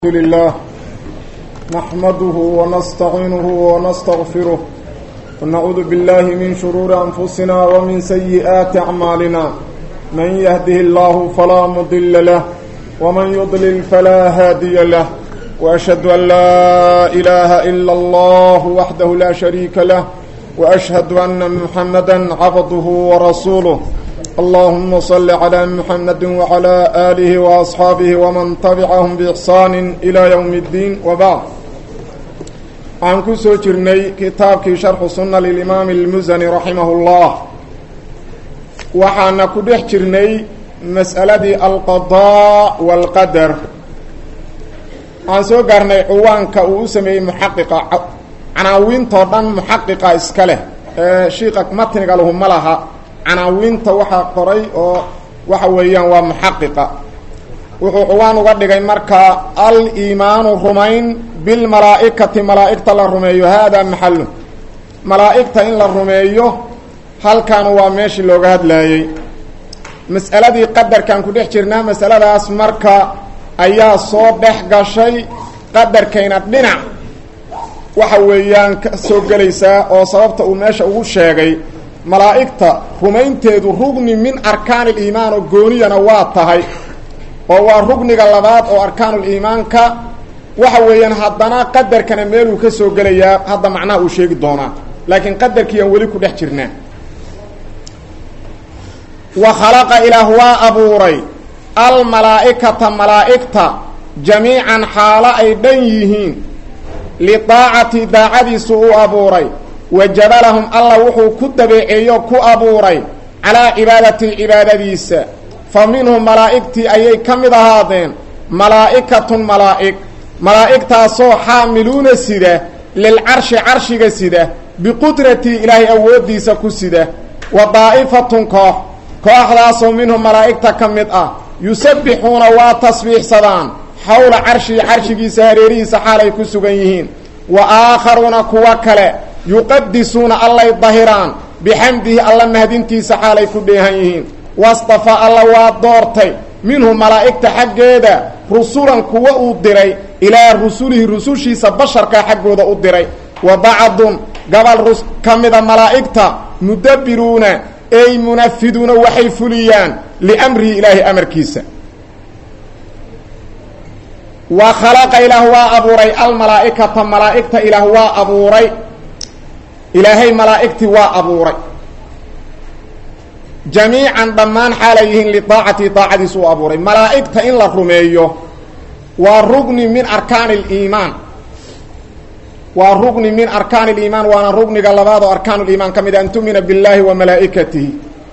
الحمد لله نحمده ونستعينه ونستغفره ونعوذ بالله من شرور أنفسنا ومن سيئات أعمالنا من يهده الله فلا مضل له ومن يضلل فلا هادي له وأشهد أن لا إله إلا الله وحده لا شريك له وأشهد أن محمدا عبده ورسوله اللهم صل على محمد وعلى آله وأصحابه ومن تبعهم بإحسان إلى يوم الدين وبعد عن كسو جرني كتابك شرح سنة للإمام المزني رحمه الله وحانا كدح جرني مسألة القضاء والقدر عن سو قرني عوانك وسمي محققة عناوين طردان محققة اسكاله شيقك متنق لهم ملها عناوينta waxa qoray oo waxa weeyaan waa muhaqiqa wuxuu qowaan uga dhigay marka al-iimaan rumayn bil malaa'ikati malaa'ikta la rumeeyo hada maxallu malaa'ikta in la rumeeyo halkan waa meeshii looga hadlayay mas'aladii qadarkan ku dhex jirnaa mas'aladaas marka ayaa soo dhex gashay qadarkayna dhinac waxa weeyaan soo galaysa oo sababta uu meesha ugu sheegay malaa'ikta rumaynteedu rugni min arkaanil iimaan oo gooniyana waa tahay oo waa rugniga labaad oo arkaanul iimaanka waxa weeyaan haddana qadarkana meeluu ka soo gelayaa hadda macnaha uu sheegi doonaa laakiin qadarkiiaan weli ku dhex jirnaa wa khalaqa ilaah waa abuuray almalaa'ikata malaa'igta jamiican xaalo ay dhan yihiin lidaacati daacadiisu uu abuuray وجبلهم الله وحو كدبيعيو كو أبوري على عبادتي عبادتيسا فمنهم ملائكتي أيي كمد هذين ملائكة ملائكة صو حاملون السيدة للعرش عرشك السيدة بقدرتي إلهي أوديسا كسيدة وضائفة كوح لاسو منهم ملائكة كمد يسبحون وتصبيح صدان حول عرشك سهريري سحالي كسوغيهين وآخرون كوكالي يقدسون الله الظهران بحمده الله مهدينتي سحالي كديهين واصطفى الله وادورتي منهم ملائكة حقيدا رسولا كوا أدري إلى رسوله رسوشي سبشر كحقودا أدري وبعض قبل كمدا ملائكة مدبرون أي منفذون وحيفليان لأمره إله أمر كيسا وخلق إله وأبوري الملائكة ملائكة إله وأبوري إلهي ملائكتي وأبوري جميعا ضمان حاليهن لطاعتي طاعتي سوء أبوري ملائكة إن لرميه والرقن من أركان الإيمان والرقن من أركان الإيمان وأنا الرقن قال بعض أركان الإيمان كما أن تؤمن بالله وملائكته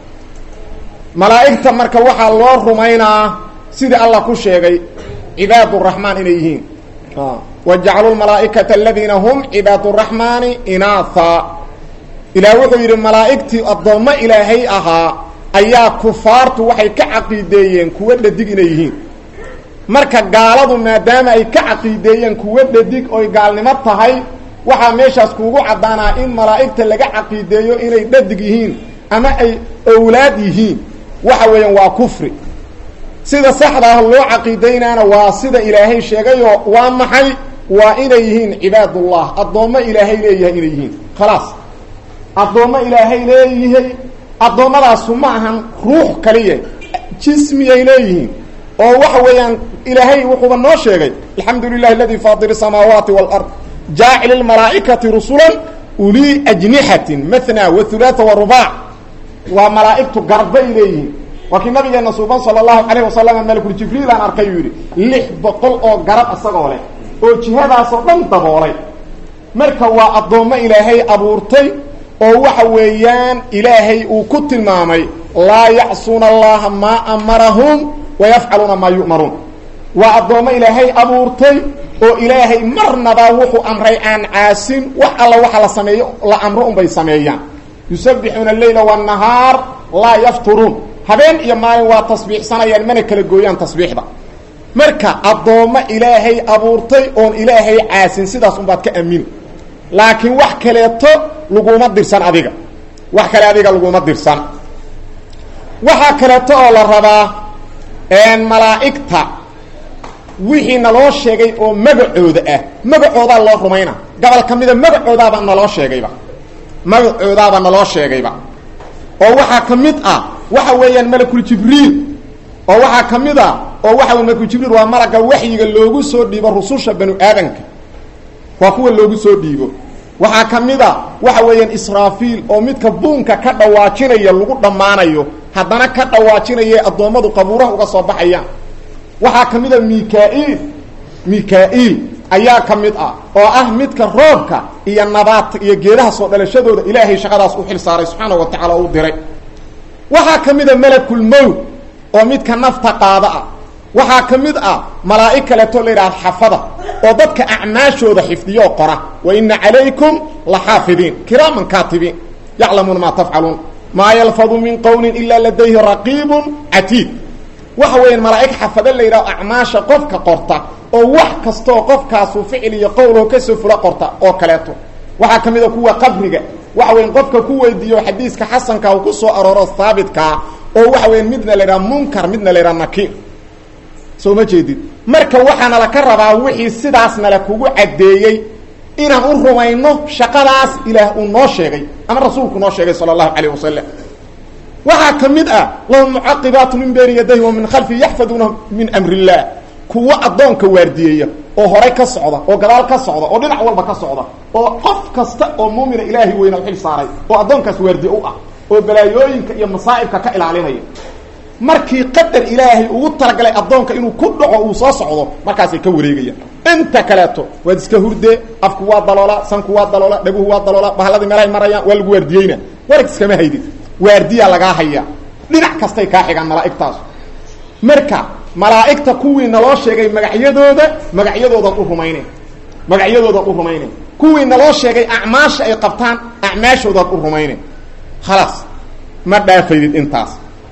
ملائكة مركا وحا الله رمينا سيد الله كل شيء عباد الرحمن إليهين وجعلوا الملائكة الذين هم عباد الرحمن إناثا إلى وحير الملائكة الضوء إلهي أها أيها كفارت وحي كعقيديين كواد لديك إليهين مركا قالوا ما دام أي كعقيديين كواد لديك أي قال نمطهي وحا ميشاس كوغو عدانا إن ملائكة لقى عقيديين إلي لديكيهين أما أي أولاديهين وحوين وكفر sida saxda loo caqiideynana waa sida ilaahay sheegay waa maxay waa inayhiin cibaadullah adooma ilaahay leeyahay inayhiin khalaas adooma ilaahay leeyahay adoomadaas ma ahan ruux kaliya jismi ay leeyihiin oo waxa weeyaan ilaahay wuxuu noo sheegay alxamdulillahi alladhi fatir samawati wal ard ja'il al malaa'ikati rusulan uli ajnihatin mathna wa thulatha wa ruba' wa malaa'ikatu garba ilayhi وكي نبي النصوبان صلى الله عليه وسلم ملك الجبريل أن أركي يري لح بقل أو قرب أساقولي أو جهادا صدام تبولي مركوا الضوء إلهي أبورتي أو وحويان إلهي وكت المامي لا يعصون الله ما أمرهم ويفعلون ما يؤمرون والضوء إلهي أبورتي أو إلهي مرنا باوحو أمري عن عاسين وحالا وحالا سمي لا أمرهم بيسميان يسبحون الليل والنهار لا يفترون habeen iyo maalin waa tasbiixsanayaan mana kala gooyaan tasbiixda marka adooma ilaahay abuurtay oo ilaahay caasin sidaas un baad ka aamin laakiin wax kaleeto laguma dirsan adiga wax kale adiga laguma dirsan waxa kaleeto oo la rabaa malaa'ikta wixii naloo sheegay oo magacooda ah magacoodaa loo rumayna gobol ka mida magacoodaaba naloo sheegayba magacoodaaba naloo sheegayba oo waxaa ka mid ah waxa weeyaan malakul jibriil oo waxaa ka mid ah oo waxa weeye malakul jibriil waa malaga waxyiga loogu soo dhiibo rususha banu aadanka waa kuwa loogu soo dhiibo waxaa ka mid ah waxa weeyaan israafiil oo midka buunka ka dhawaajinaya lagu dhammaanayo haddana ka dhawaajinaya addoommadu qabuuraha uga soo baxayaan waxaa ka mid a mika-iil ayaa ka mid ah oo ah midka roobka iyo nabaadka iyo geedaha soo dhalashadooda ilaahay shaqadaas u xil saaray subxaanahu wa tacaala u diray waxaa ka mid a malakul mowt oo midka nafta qaada ah waxaa ka mid ah malaa'ig kaleeto la yidhahda xafada oo dadka acmaashooda xifdiyoo qora wa ina calaykum la xaafidiin kiraaman kaatibiin yaclamuuna maa tafcaluun maa yalfadu min qowlin ilaa ladayhi raqiibun catiid waxa weeyaan malaa'ig xafado la yidhahdo acmaasha qofka qorta oo wax kastoo qofkaasu ficil iyo qowloo kasoo fula qorta oo kaleeto waxaa ka mid a kuwa qabriga waxa weyan qofka ku weydiiyo xadiiska xasanka uu ku soo arooro haabitkaa oo waxa weyan midna la yidhaha munkar midna la yidhaha nakiir soo ma jeedid marka waxaana la ka rabaa wixii sidaasna la kugu caddeeyey inaan u rumayno shaqadaas ilaah uu noo sheegay ama rasuulku noo sheegay sala allahu calayh wasalam waxaa ka mid ah lahum mucaqibaatu min bayni yadayhi wa min khalfihi yaxfaduuna min amri illah kuwo addoonka waardiyeeya oo horay ka socda oo gadaal ka socda oo dhinac walba ka socda oo qof kasta oo muumina ilaahay weyna u xil saaray oo addoonkaas waardiye u ah oo balaayooyinka iyo masaa'ibka ka ilaalinaya markii qadar ilaahay ugu talagalay addoonka inuu ku dhaco uu soo socdo markaasay ka wareegayaan inta kaleeto waad iska hurdee afku waa daloola sanku waa daloola dhaguhu waa daloola bahalladii meelahay marayaan waa lagu waardiyeyna warag iskama haydid waardiyaa lagaa hayaa dhinac kastay kaa xigaan malaa'igtaas marka malaa'igta kuwii naloo sheegay magacyadoodaad u rumayne magacyadoodaad u rumayne kuwii naloo sheegay acmaasha ay qabtaan acmaashoodaad u rumayne khalaas ma dhaafaydid intaas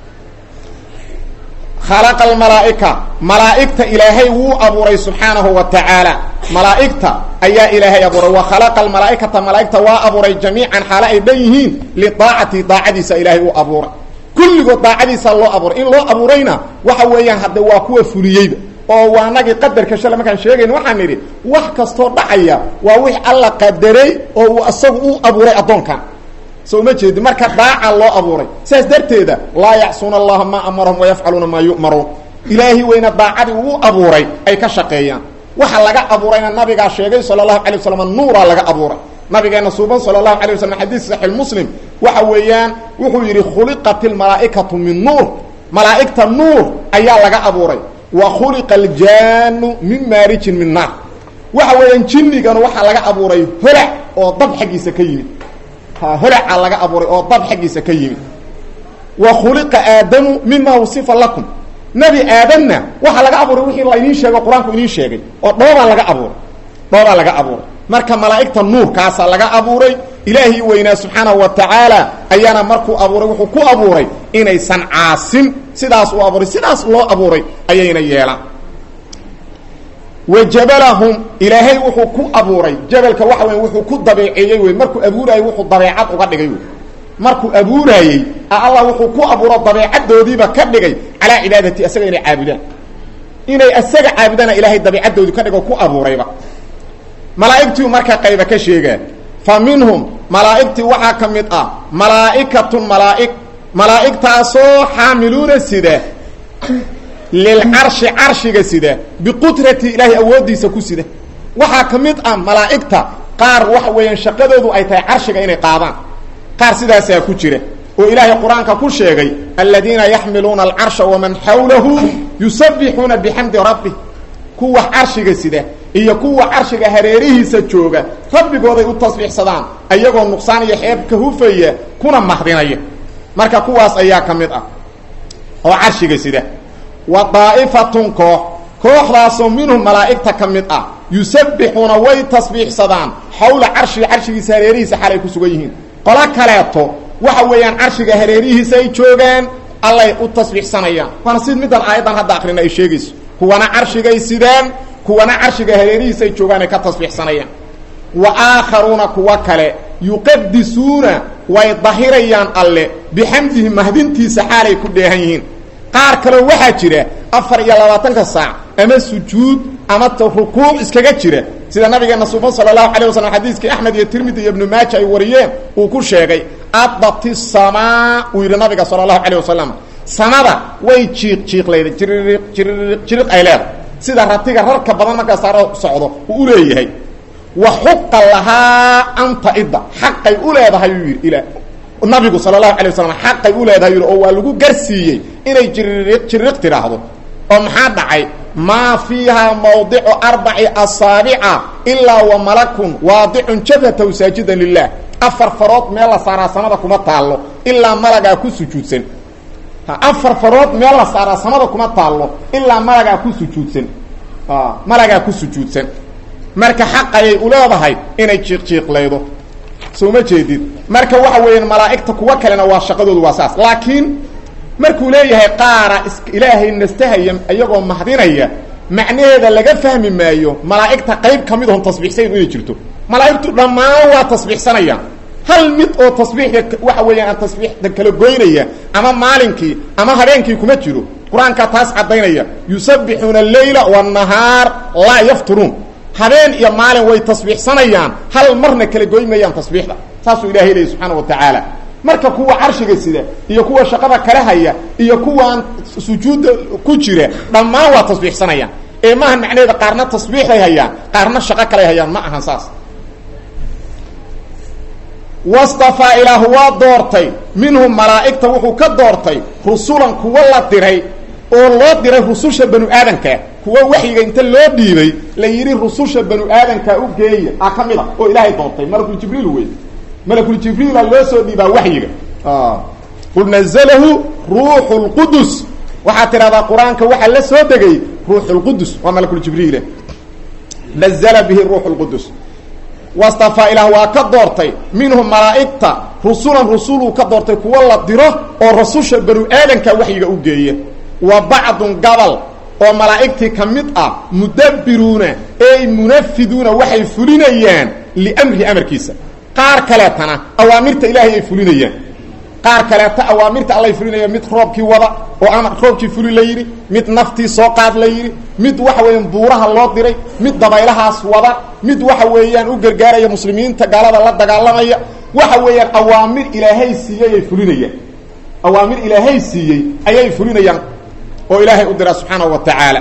khalaqa almalaa'ika malaa'igta ilaahay wuu abuuray subxaanahu wa tacaala malaa'igta ayaa ilaahay abuuray wa khalaqa almalaa'ikata malaa'igta waa abuuray jamiican xaalo ay dhan yihiin lidaacati daacadiisa ilaahay uu abuuray kulligood daacadiisa loo abuuray in loo abuurayna waxa weeyaan hadde waa kuwa fuliyeyba oo waa nagii qadarka shale markaan sheegayn waxaan nidhi wax kastoo dhacaya waa wix alla qadaray oo uu asagu u abuuray addoonkan soo ma jeedi marka daaca loo abuuray sidaas darteeda laa yacsuuna allaha maa amarahum wayafcaluuna maa yu'maruun ilaahi weyna daacadii uu abuuray ay ka shaqeeyaan waxa laga abuurayna nabigaa sheegay sala allahu calay wasalam nuuraa laga abuuray nabigeena suuban sala allahu calay wasalam xadiis saxiix muslim waxa weeyaan wuxuu yidhi khuliqat ilmalaa'ikatu min nuur malaa'igta nuur ayaa laga abuuray wa khuliqa aljaanu min maarijin min naar waxa weeyaan jinnigana waxaa laga abuuray holac oo dab xaggiisa ka yimid holaca laga abuuray oo dab xaggiisa ka yimid wa khuliqa aadamu mima wasifa lakum nebi aadanna waxaa laga abuuray wixii laydiin sheego qur-aanku idiin sheegay oo dhoobaa laga abuuray marka malaa'igta nuurkaasaa laga abuuray ilaahii weynaa subxaanahu wa tacaala ayaana markuu abuuray wuxuu ku abuuray inaysan caasin sidaas uu abuuray sidaas loo abuuray ayayna yeelaan wajabalahum ilaahay wuxuu ku abuuray jabalka waxa weya wuxuu ku dabeeceeyey wey markuu abuuraayey wuxuu dabeecad uga dhigay wey markuu abuuraayey allah wuxuu ku abuuro dabeecadoodiiba ka dhigay calaa cibaadati asaga inay caabudaan inay asaga caabudana ilaahay dabeecadoodii ka dhigo ku abuurayba malaa'igtii marka qayba ka sheegaa fa minhum malaa'igtii waxaa ka mid ah malaa'ikatun malaa'igtaasoo xaamiluuna sida lilcarshi carshiga sida biqudrati ilaahay awooddiisa ku sida waxaa ka mid ah malaa'igta qaar waxa weeyaan shaqadoodu ay tahay carshiga inay qaadaan qaar sidaasaa ku jira oo ilaahay qur-aanka ku sheegay aladiina yaxmiluuna alcarsha waman xawlahu yusabbixuuna bixamdi rabbih kuwa carshiga sida iyo kuwa carshiga hareerihiisa jooga rabbigooday u tasbiixsadaan ayagoo nuqsaan iyo xeeb ka hufaya kuna mahdinaya marka kuwaas ayaa ka mid ah oo carshiga sida wa daa'ifatun kooxdaasoo minhum malaa'igta ka mid ah yusabbixuuna way tasbiixsadaan xawla carshiga carshigiisa hareerihiisa xalay ku sugan yihiin qolo kaleeto waxa weeyaan carshiga hareerihiisa ay joogaan allay u tasbiixsanayaan waana sid middan aayaddan hadda akrina ay sheegayso kuwana carshigay sidaan kuwana carshiga hareerihiisa ay joogaan ay ka tasbiixsanayaan wa aakharuuna kuwa kale yuqadisuuna way dahirayaan alle bixamdihi mahdintiisa xaalay ku dheehan yihiin qaar kaleo waxaa jira 24 saac ama sujuud ama rukuuc iskaga jira sida nabigeena sallallahu alayhi wasallam xadiiskii Ahmad iyo Tirmidhi iyo Ibn Majah ay wariyeen uu ku sheegay adati samaa uu yiri nabiga sallallahu alayhi wasallam samada way jiiqleeyday jiriq ay leedahay sida ratiga rarka badan marka saaro socdo uu leeyahay wa huqqa laha anta idda haqqay u leedahay ila nabigu sallallahu alayhi wasallam haqqay u leedahay oo waa lagu garsiiyay inay jiriq tiraahdo oo maxaa dhacay ما فيها موضع 4 أصابع إلا وملك واضع جبهته ساجدا لله أفر فرات ميلا سارا سمدكم تالو إلا ملكا كسجودسن أفر فرات ميلا سارا سمدكم تالو إلا ملكا كسجودسن ملكا كسجودسن marka xaq ay u leedahay inay jiiq leedo soo ma jeedid marka waxa weeyaan malaa'ikta kuwa kalena waa shaqadoodu waa saas laakiin markuu leeyahay qaara ilaahay nastahayam ayagoo mahdinaya macnaheeda laga fahmi maayo malaa'ikta qayb kamid oo tasbiixsan inay jirto malaa'iktu dhamaan waa tasbiixsanayaan hal mid oo tasbiixda waxa weeyaan tasbiixda kala goynaya ama maalinkii ama habeenkii kuma jiro quraanka taas cadeynaya yusabbihuna al-layla wan-nahar la yafturun habeen iyo maalin way tasbiixsanayaan hal marna kala goymayaan tasbiixda saasuu ilaahay leeyahay subhanahu wa ta'ala marka kuwa arshiga sida iyo kuwa shaqada kala haya iyo kuwa sujuuda ku jira dhamaan waa tasbiixsanayaan ee maahan macnaheeda qaarna tasbiix ay hayaan qaarna shaqo kale hayaan ma ahan saas wastafa ilahu wa doortay minhum malaa'ikta wuxuu ka doortay rusulan kuwa la diray oo loo diray rususha banu aadanka kuwa waxyiga inta loo dhiibay la yiri rususha banu aadanka u geeya akamida oo ilaahay doortay markuu jibriil weey ملك الجبريل الله سودي با وحيغا قل نزله روح القدس وحاتر هذا القرآن كوحا لا سو دغاي روح القدس وملك الجبريل نزل به الروح القدس واصطفى اله وكدورتي منهم ملائكه رسوله كدورتي كو لا ديرو او رسوش بنو ادم كوحيغا او geeye وبعض قبل oo malaa'ikti kamid mudabbiruuna ay munafiduna waxay fulinayaan li amri amarkiisa qaar kale tana awaamirta ilaahay ay fulinayaan qaar kale ta awaamirta Allah ay fulinayaan mid roobkii wada oo ama roobkii fuli la yiri mid naftii soo qaad la yiri mid waxa weeyaan buuraha loo diray mid dabaylahaas wada mid waxa weeyaan u gargaaraya muslimiinta gaalada la dagaalamaya waxa weeyaan awaamir ilaahay siiyay ay fulinayaan awaamir ilaahay siiyay ayay fulinayaan oo ilaahay u diray subhanahu wa ta'ala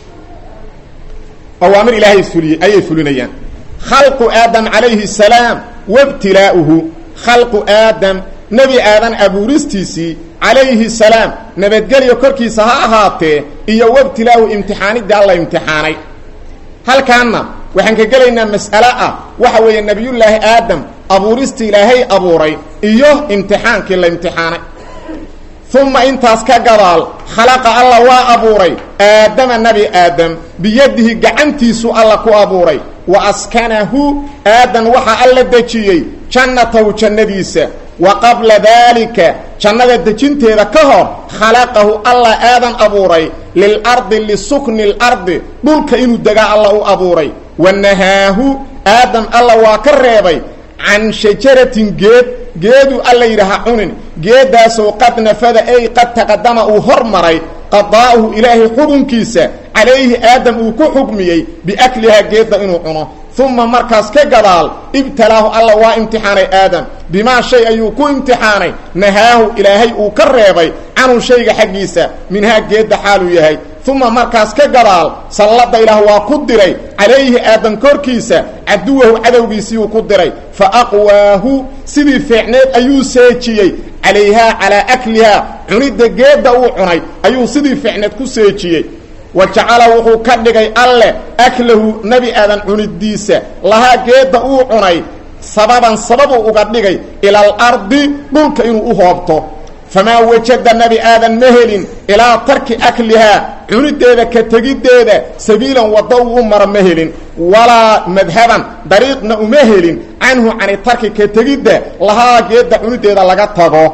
awaamir ilaahay siiyay ayay fulinayaan khalqu adam alayhi salam وابتلاؤه خلق آدم نبي آدم أبورستيسي عليه السلام نبتقل يكركي سهاهاته إيا وابتلاؤه امتحاني دي الله امتحاني هل كان وحنك قلنا مسألة وحوي النبي الله آدم أبورستي لهي أبوري إيوه امتحان كلا امتحاني ثم انتاس كقرال خلق الله وأبوري آدم النبي آدم بيده قعنتي سؤال كو أبوري وأسكنه آدم وحا ألا دجيي جنته جنديسة وقبل ذلك جنة دجنته ذكهر خلقه الله آدم أبوري للأرض لسكن الأرض دولك إنو دقاء الله أبوري ونهاه آدم الله وكريبي عن شجرة جيدو الله يرها عنن جيدا سو قد نفذ أي قد تقدم وهرمري قضاؤه إلهي حكم كيسا عليه آدم وكحكمي بأكلها جيدا إنو عنه ثم مركز كقضال ابتلاه الله وامتحاني آدم بما شيء يكون امتحاني نهاه إلهي وكريبي عنه شيء حقيسا منها جيدا حاله يهي ثم مركز كقضال صلت إله وقدري عليه آدم كوركيسا عدوه عدو بيسي وقدري فأقواه سيدي فعنات أيو سيتشي عليها على أكلها عنيد جيدا وعني أيو سيدي فعنات كسيتشي وجعله كدغي الله أكله نبي آدم عنيديسا لها جيدا وعني سببا وقدغي إلى الأرض دولك إنو أهبطه فما وجد النبي آدم مهل إلى ترك أكلها عنيديدا كتجيديدا سبيلا وضوء مر مهل ولا مذهبا طريقنا مهل عنه عن ترك كتجيدا لها جيدا عنيديدا لغا تغو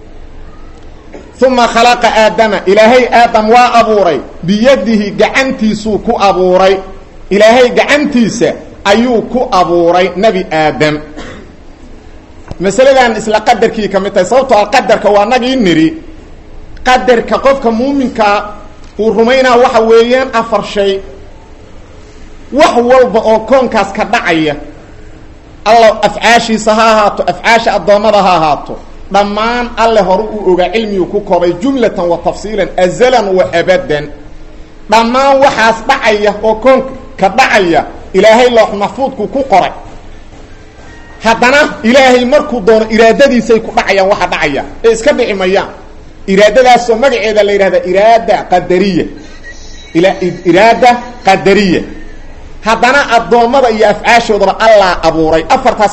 ثم خلق آدم إلهي آدم وأبوري بيده قعنتي سوكو أبوري إلهي قعنتي سأيوكو أبوري نبي آدم مسألة إسلا قدر كي كمتاي صوتو القدر كواناقي نري قدر كقفك مؤمنك rumaynaa waxa weeyaan afar shay wax walba oo koonkaas ka dhacaya allah afcaashiisa ha ahaato afcaasha addoommada ha ahaato dhammaan alle hore uu ogaa cilmigu ku koobay jumlatan wa tafsiilan azalan wa abadan dhammaan waxaas dhacaya oo koonka dhacaya ilaahay loox maxfuudku ku qoray haddana ilaahay markuu doono iraadadiisay ku dhacayaan waxa dhacaya ee iska dhici mayaan iraadadaasoo magaceeda la yidhahda iraada qadariya haddana addoommada iyo afcaashoodaba allah abuuray afartaas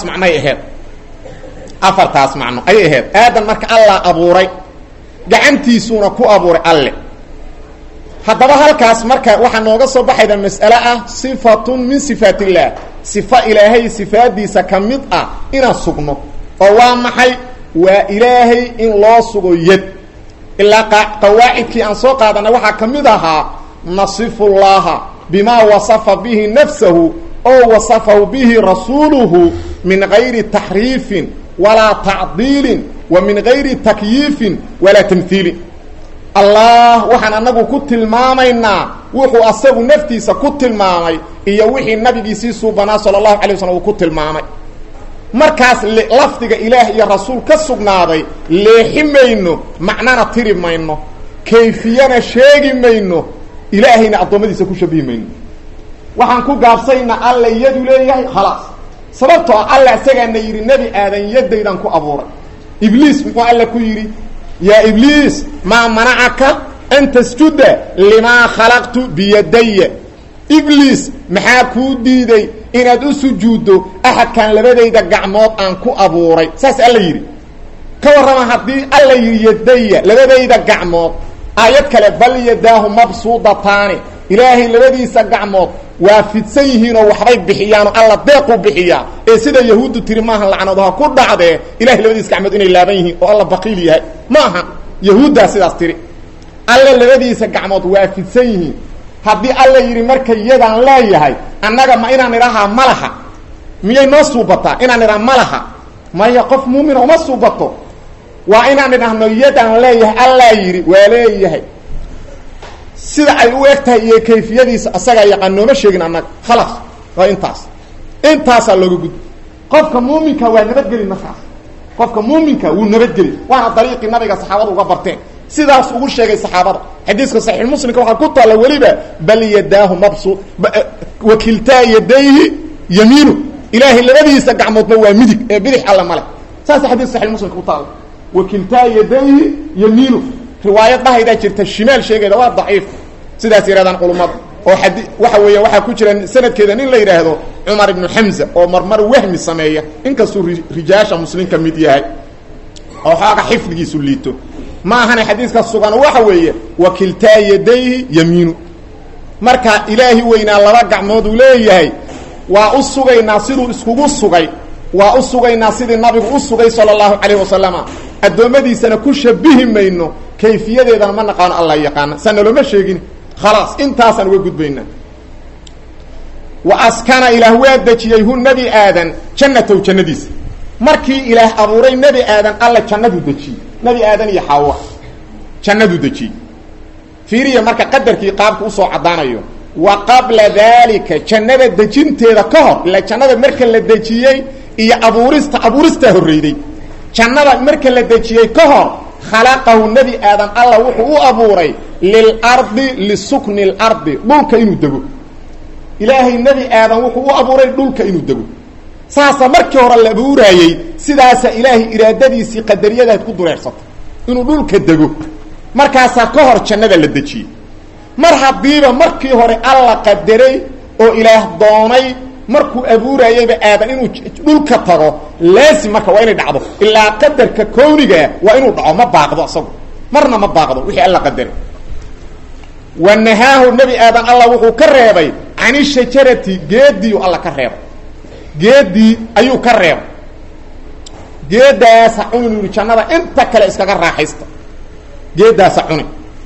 macno ayay ahayd aadan marka allah abuuray gacantiisuuna ku abuuray alle haddaba halkaas marka waxaa nooga soo baxayda mas'ale ah sifatun min sifaat illaah sifa ilaahay sifaadiisa ka mid ah inaan sugno oo waa maxay waa ilaahay in loo sugo yad ilaa qawaacidkii aan soo qaadanay waxaa ka mid ahaa nasifu llaha bimaa wasafa bihi nafsahu oo wasafahu bihi rasuuluhu min gayri taxriifin walaa tacdiilin wa min gayri takyiifin walaa tamhiilin allah waxaan anagu ku tilmaamaynaa wuxuu asagu naftiisa ku tilmaamay iyo wixii nabigiisii suubanaa sala allahu alay waslm uu ku tilmaamay markaas lafdiga ilaah iyo rasuul ka sugnaaday leexi mayno macnana tiri mayno kayfiyana sheegi mayno ilaahayna addoommadiisa ku shabihi mayno waxaan ku gaabsaynaa alla yadu leeyahay khalaas sababtoo alla isagaana yidhi nebi aadan yadaydan ku abuuray ibliis muxuu alla ku yidhi yaa ibliis maa manacaka an tasjuda limaa khalaqtu biyadaya ibliis maxaa kuu diiday inaad u sujuuddo axadkan labadayda gacmood aan ku abuuray saas alla yidhi ka warrama haddii alla yidhi yadaya labadayda gacmood aayad kale bal yadaahu mabsuudataani ilaahay labadiisa gacmood waa fidsan yihiinoo waxbay bixiyaanoo alla deequu bixiyaa ee sida yahuuddu tiri maahan lacnaduha ku dhacdee ilahay labadiisa gacmood inay laaban yihiin oo alla baqiil yahay ma aha yahuuddaa sidaas tiri alla labadiisa gacmood waa fidsan yihiin haddii alla yidhi marka yadaan leeyahay annaga ma inaan idhahaa ma laha miyay noo suubataa inaan idhaha ma laha maya qof muumina uma suubato waa inaan idhahno yadaan leeyahay allaa yidhi waa leeyahay sida ay u eg tahay iyo kayfiyadiisa asagaa yaqaan nooma sheegin annaga khalaas waa intaasaa looga gudbi qofka muuminka waa nabadgeli markaas qofka muuminka wuu nabadgeli waana dariiqii nabiga saxaabada uga barteen sidaas ugu sheegay saxaabada xadiiska saxiix muslimka waxaa ku taalla weliba bal yadaahu mabsuud wakiltaa yadayhi yamiinu ilaahay labadiisa gacmoodna waa midig ee bidix alla male saasa xadiiska saxiix muslimka ku taalla wakiltaa yadayhi yamiinu riwaayad dhahaydaa jirta shimaal sheegeeda waa daciif sidaas yidhahdaan culummada oo waxa weeya waxaa ku jira sanadkeeda nin la yidhaahdo cumar ibnu xamza oo marmar wahmi sameeya inkastuu rijaasha muslim ka mid yahay oo xooga xifdigiisu liito ma ahana xadiiska sugan waxa weeye wakiltaa yadayhi yamiinu marka ilaahi weynaa laba gacmood uu leeyahay waa u sugaynaa siduu iskugu sugay waa u sugaynaa sidii nabigu u sugay sala allahu calayhi wasalama addoommadiisana ku shabihi mayno kayfiyadeedana ma naqaano alla yaqaana sana looma sheegin khalaas intaasaan uga gudbaynaa wa askana ilaah waa dejiyey hu nebi aadan jannatow jannadiisa markii ilaah abuuray nebi aadan alla jannaduu dejiyey nebi aadan iyo xaawa jannaduu dejiyey fiiriya marka qadarkii qaabka usoo caddaanayo wa qabla daalika jannada dejinteeda ka hor ila jannada marka la dejiyey iyo abuuristaa horreyday jannada marka la dejiyey ka hor khalaqahu nebi aadan alla wuxuu u abuuray lilardi lisukni اlardi dhulka inuu dego ilaahay nebi aadan wuxuu u abuuray dhulka inuu dego saasa markii hore la abuuraayey sidaasa ilaahay iraadadiisii qadariyadaad ku dureersatay inuu dhulka dego markaasaa ka hor jannada la dejiyey mar haddiiba markii hore alla qadaray oo ilaah doonay markuu abuurayeyba aadan inuu dhulka tago laasim marka waa inay dhacdo ilaa qadarka kownigaa waa inuu dhaco ma baaqdo isagu marna ma baaqdo wixii alla qadaray wa nahaahu nebi aadan alla wuxuu ka reebay cani shajarati geediiu alla ka reebay geedii ayuu ka reebay geedaasa cuni yidhi jannada inta kale iskaga raaxaysta geedaasa cuni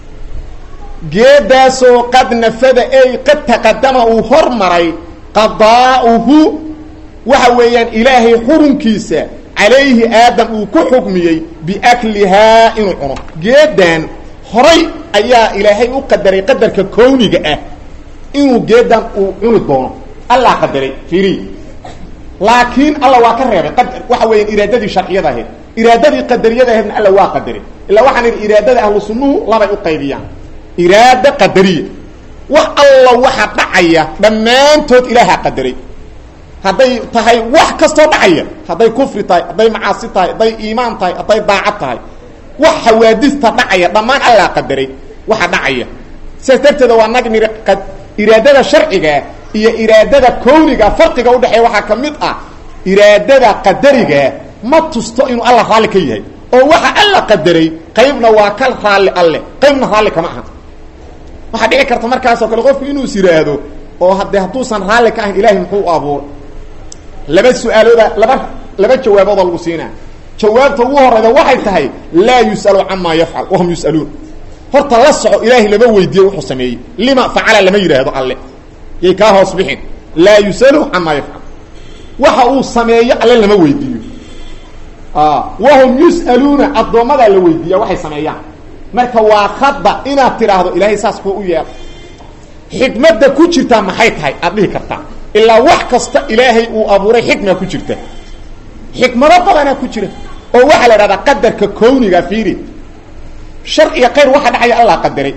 geedaasoo qad nafada ey qad taqadama uu hormaray qadaa'uhu waxa weeyaan ilaahay xurunkiisa calayhi aadam uu ku xukmiyey biaklihaa inuu cuno geedan horay ayaa ilaahay u qadaray qadarka kowniga ah inuu geedan uu cuni doono allah qadaray fiiri laakiin allah waa ka reebay qadar waxa weeyaan iraadadii sharciyada ahayd iraadadii qadariyada ahaydna allah waa qadaray ilaa waxaan iraadada ahlu sunnuhu labay u qaybiyaan iraada qadariya wax allah waxa dhacaya dhammaantood ilaaha qadaray hadday tahay wax kastoo dhacaya hadday kufri tahay hadday macaasi tahay hadday iimaan tahay hadday daacad tahay wax xawaadista dhacaya dhammaan allah qadaray waxa dhacaya sidaas darteeda waa nag iraadada sharciga iyo iraadada kowniga farqiga u dhaxeeya waxaa ka mid ah iraadada qadariga ma tusto inuu allah raalli ka yahay oo waxa allah qadaray qaybna waa ka raalli alle qaybna raalli kama aha waxa dhici karta markaas oo kale qofku inuu siraado oo hadduusan raalli ka ahayn ilaahay muxuu abuuray laba su'aalooda laba jawaabood lagu siinaa jawaabta ugu horeyda waxay tahay laa yus'alu amma yaf'al wa hum yus'aluun horta la soco ilaahay lama weydiiyo wuxuu sameeyay lima fa'ala lama yiraahdo alle yey ka hoos bixin laa yus'alu amma yaf'al waxa uu sameeyo alle lama weydiiyo wa hum yus'aluuna adoomada la weydiiyo waxay sameeyaan marka waa khadba inaad tiraahdo ilaahay saas ku u yeer xikmadda ku jirta maxay tahay aad dhihi kartaa ilaa wax kasta ilaahay uu abuuray xikma ku jirta xikmado badana ku jira oo waxa la yiraahdaa qadarka kowniga fiiri shar iyo khayr waxa dhacaya allah qadaray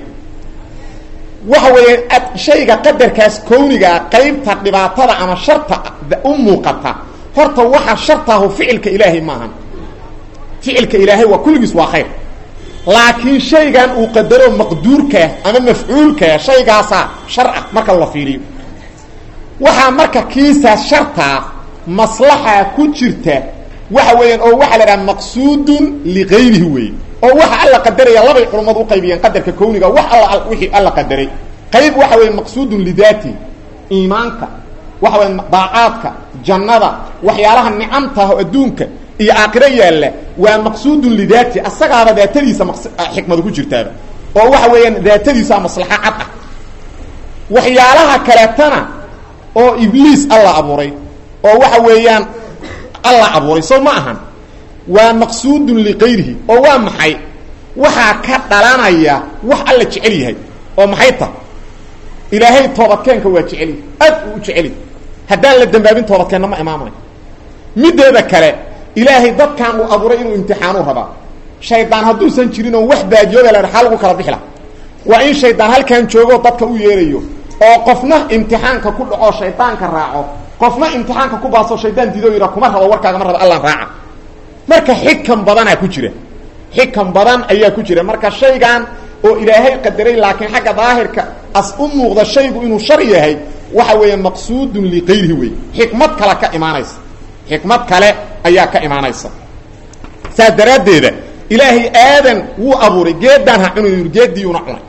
waxa weeye shayga qadarkaas kowniga qaybta dhibaatada ama sharta u muuqata horta waxa shartahu ficilka ilaahay maahan ficilka ilaahay waa kulligiis waa khayr laakiin shaygan uu qadaro maqduurka ama mafcuulka shaygaasa shar'a marka la fiiriyo waxa marka kiisa sharta maslaxa ku jirta waxa weeyaan oo waxa la yiraahdaa maqsuudun li ghayrihi way oo waxa alla qadaraya laba culumadu u qaybiyeen qadarka kowniga wax alla wixii alla qadaray qayb waxa weeyaan maqsuudun li daati iimaanka waxa weeyaan daa'aadka jannada waxyaalaha nicamta oo adduunka iyo aakhira yaalla waa maqsuudun li daati asagaaba daatadiisa xikmadu ku jirtaa oo waxa weeyaan daatadiisa maslaxa cad ah waxyaalaha kale tana oo ibliis alla abuuray oo waxa weeyaan alla abuuray soo ma ahan waa maqsuudun li ghayrihi oo waa maxay waxa ka dhalanaya wax alla jecel yahay oo maxay ta ilaahay toobadkeenka waa jecel aad u jecel haddaan la dambaabin toobadkeenna ma imaamay mideeda kale ilaahay dadkan uu abuuray inuu imtixaano raba shaydaan hadduusan jirin oo wax baajiyada la xal ugu kala bixila waa in shaydaan halkan joogo dadka u yeerayo oo qofna imtixaanka ku dhaco shaydaanka raaco qofna imtixaanka ku baaso shaydaan diido yira kuma rabo warkaaga ma rabo allah raaca marka xikam badan ku jira xikam badan ayaa ku jira marka shaygan oo ilaahay qadaray laakiin xagga daahirka as u muuqda shaygu inuu shar yahay waxa weeye maqsuudun li ghayrihi way xikmad kale ka imaanaysa xikmad kale ayaa ka imaanaysa saadaradeeda ilaahay aadan wuu abuuray geedan ha cunuu geedii una cunay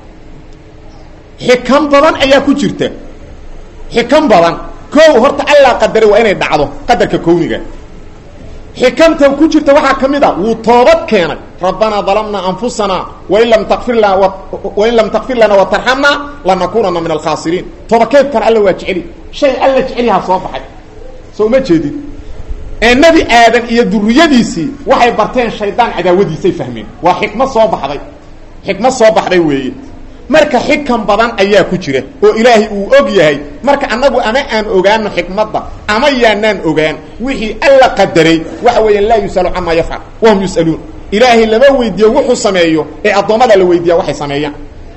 xikam badan ayaa ku jirta xikam badan koo horta alla qadaray waa inay dhacdo qadarka kowniga xikamta ku jirta waxa kamida wuu toobad keenay rabbana zalamna anfusana wa illam taghfir lana wa tarhamna lanakunanna min al-khasirin toobad kan alla waa jeceli shay alla jeceliha soo baxay soo ma jeedid nabi aadan iyo durriyadiisii waxay barteen shaydaan cadaawadiisay fahmeen waa xikmad soo baxday weeye marka xikam badan ayaa ku jira oo ilaahay uu og yahay marka anagu ama aan ogaano xikmadda ama yaanaan ogaan wixii alla qadaray waxa weeyaan la yusalu amma yaf'al wa hum yusaluun ilaahay lama weydiyo wuxuu sameeyo ee adoomada la weydiiyo waxay sameeyaan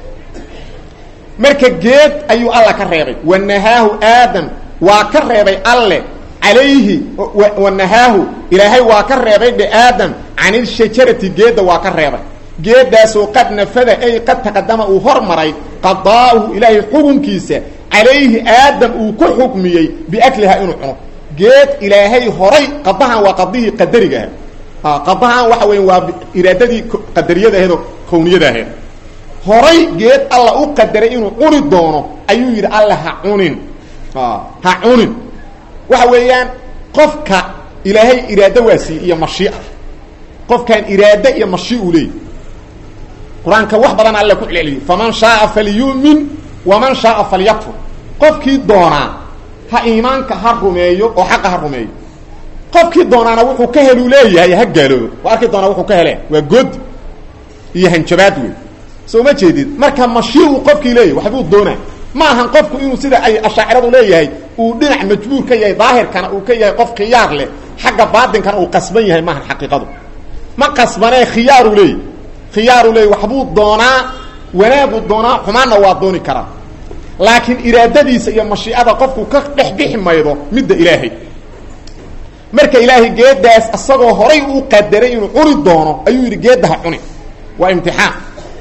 marka geed ayuu alla ka reebay wanahaahu aadam waa ka reebay alle alayhi wanahaahu ilaahay waa ka reebay aadam anil shajarati geeda waa ka reebay geedaasoo qad nafada ay qad taqadama uu hormaray qadaahu ilaahay xukunkiisa calayhi aadam uu ku xukmiyey biakliha inuu cuno geed ilaahay horay qadahan waa qadihii qadariga qadahan waxa weyn waa iraadadii qadariyada ahayd oo kowniyada ahayd horay geed alla u qadaray inuu cuni doono ayuu yidhi alla ha cunin waxa weeyaan qofka ilaahay iraado waasi iyo mashii'a qofkan iraado iyo mashii'a u leeyahay quraanka wax badan alla ku celceliyay faman shaa falyu'min waman shaa falyakfur qofkii doona ha iimaanka ha rumeeyo oo xaq ha rumeeyo qofkii doonaana wuxuu ka helu leeyahay ha gaalo waa arki doona wuxuu ka helay waa god iyo hanjabaad weey soo ma jeedid marka mashii'u qofkii leeyahay waxbuu doonaa ma ahan qofku inuu sida ay ashaaciradu leeyahay uu dhinac majbuur ka yahay daahirkana uu ka yahay qof khiyaar leh xagga baatinkana uu qasban yahay maahan xaqiiqadu ma qasbanee khiyaaru leeyahay waxbuu doonaa wanaaguu doonaa xumaanna waa dooni karaa laakiin iraadadiisa iyo mashiicada qofku ka dhex bixi maydo midda ilaahay marka ilaahay geedaas asagoo horay uu qadaray inuu cuni doono ayuu yidhi geedda ha cuni waa imtixaan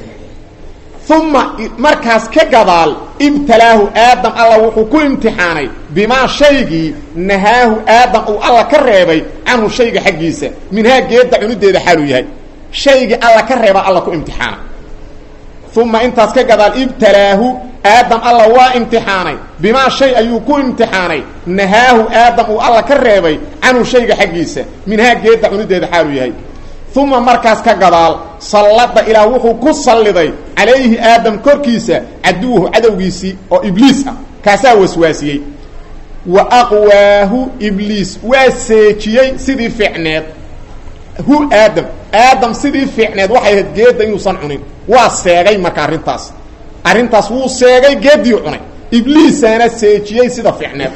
uma markaas ka gadaal ibtalaahu aadam alla wuxuu ku imtixaanay bimaa shaygii nahaahu aadam uu alla ka reebay canhu shayga xaggiisa minhaa geedda cunideeda xaaluu yahay shaygii alla ka reeba alla ku imtixaana uma intaas ka gadaal ibtalaahu aadam alla waa imtixaanay bimaa shay ayuu ku imtixaanay nahaahu aadam uu alla ka reebay canhu shayga xaggiisa minhaa geedda cunideeda xaaluu yahay uma markaas ka gadaal sallada ilaah wuxuu ku salliday calayhi aadam korkiisa caduwuhu cadowgiisii oo ibliis ah kaasaa waswaasiyey wa aqwaahu ibliis waa seejiyey sidii fiicneed hu aadam sidii fiicneed waxay ahayd geedda inuusan cunin waa seegay marka arrintaas wuu seegay geeddii cunay ibliisaana seejiyey sida fiicneed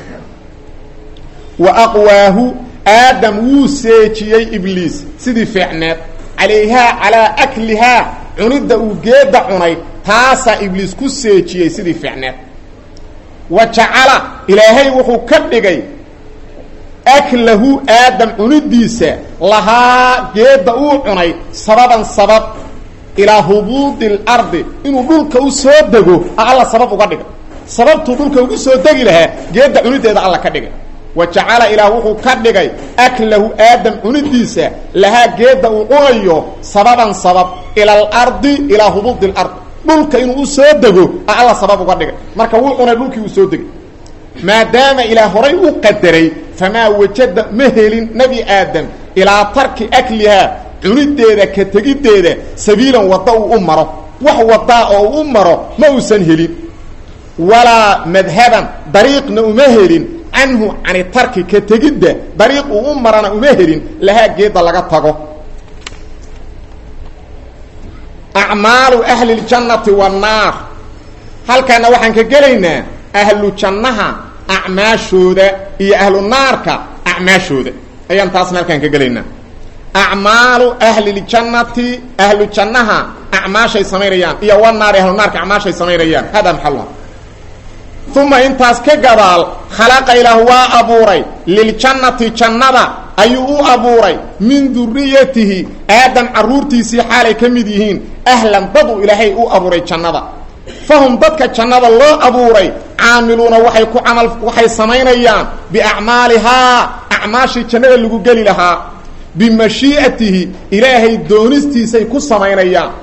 wa aqwaahu aadam wuu seejiyey ibliis sidii fiicneed calayhaa calaa aklihaa cunidda uu geedda cunay taasaa ibliis ku seejiyey sidii fiicneed wa jacala ilaahay wuxuu ka dhigay aklahu aadam cunidiisa lahaa geedda uu cunay sababan sabab ilaa hubuudi اlardi inuu dhulka u soo dego alla sabab uga dhigay sababtuu dhulka ugu soo degi lahaa geedda cunideeda alla ka dhigay wa jacala ilaah wuxuu ka dhigay aklahu aadam cunidiisa lahaa geedda uu cunayo sababan sabab ila alardi ilaa hubuudi اlard dhulka inuu u soo dego alla sabab uga dhigay marka wuu cunay dhulkii uu soo degay maadaama ilaah horay u qadaray famaa wajada ma helin nebi aadam ilaa tarki aklihaa cunideeda ka tegiddeeda sabiilan wadda uu u maro wax wadaa oo uu u maro ma uusan helin walaa madhaban dariiqna uma helin canhu cani tarki ka tegidda dariiq uu u marana uma helin lahaa geedda laga tago acmaalu ahli اljannati waannaar halkaana waxaan ka gelaynaa ahlu jannaha acmaashooda iyo ahlu naarka acmaashooda ayaan taasna halkaan ka gelaynaa acmaalu ahliljannati ahlu jannaha acmaashay samaynayaan iyo wanaari ahlu naarka acmaashay samaynayaan hada maxaluha uma intaas ka gadaal khalaqa ilaah waa abuuray liljannati jannada ayuu u abuuray min duriyatihi aadam caruurtiisii xaalay ka mid yihiin ahlan dadu ilaahay u abuuray jannada fahum dadka jannada loo abuuray caamiluuna waxay samaynayaan biacmaalihaa acmaashii jannada lagu geli lahaa bimashii'atihi ilaahay doonistiisay ku samaynayaan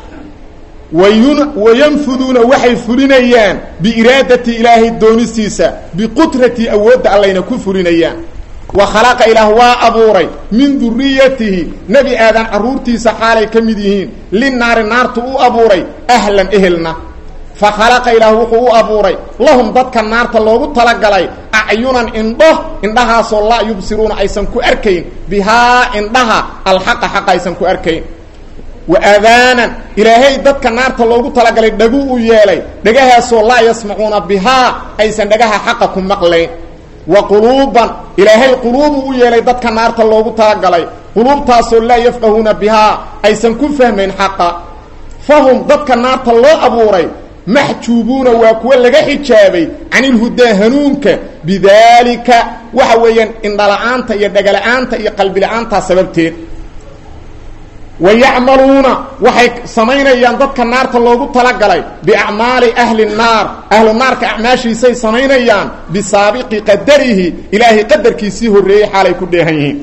wayanfuduuna waxay fulinayaan biiraadati ilaahay doonistiisa biqudratii awoodda allayna ku fulinayaan wa khalaqa ilaah waa abuuray min duriyatihi nebi aadan carruurtiisa xaalay ka mid yihiin linnaari naartu u abuuray ahlan ehelna fa khalaqa ilaah wuxuu u abuuray lahum dadka naarta loogu talagalay acyunan indhahaasoo laa yubsiruuna aysan ku arkayn bihaa indhaha alxaqa xaqa aysan ku arkayn wa aadaanan ilaahay dadka naarta loogu talagalay dhagu u yeelay dhagahaasoo laa yasmacuuna bihaa aysan dhagaha xaqa ku maqlayn wa quluuban ilaahay quluubu u yeelay dadka naarta loogu talagalay quluubtaasoo laa yafqahuuna bihaa aysan ku fahmayn xaqa fahum dadka naarta loo abuuray maxjuubuuna waa kuwa laga xijaabay can ilhudaa hanuunka bidaalika waxa weeyaan indhala-aanta iyo dhagala-aanta iyo qalbila'aantaa sababteed wa yacmaluuna waxay samaynayaan dadka naarta loogu talagalay biacmaali ahli nnaar ahlu naarka acmaashiisay samaynayaan bisaabiqi qadarihi ilaahay qadarkiisii horreeyey xaalay ku dheehan yihiin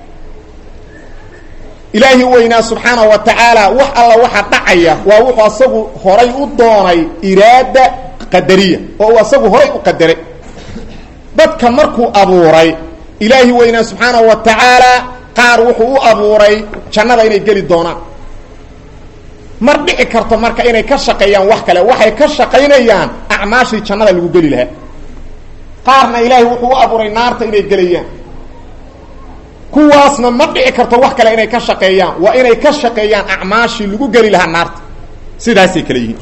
ilaahi weynaa subxaanahu wa tacaala wax alla waxa dhacaya waa wuxuu asagu horay u doonay iraada qadariya oo uu asagu horay u qadaray dadka markuu abuuray ilaahi weynaa subxaanahu wa tacaala qaar wuxuu u abuuray jannada inay geli doonaan mar dhici karto marka inay ka shaqeeyaan wax kale waxay ka shaqaynayaan acmaashii jannada lagu geli lahaa qaarna ilaahi wuxuu u abuuray naarta inay gelayaan kuwaasna ma dhici karto wax kale inay ka shaqeeyaan waa inay ka shaqeeyaan acmaashii lagu geli lahaa naarta sidaasay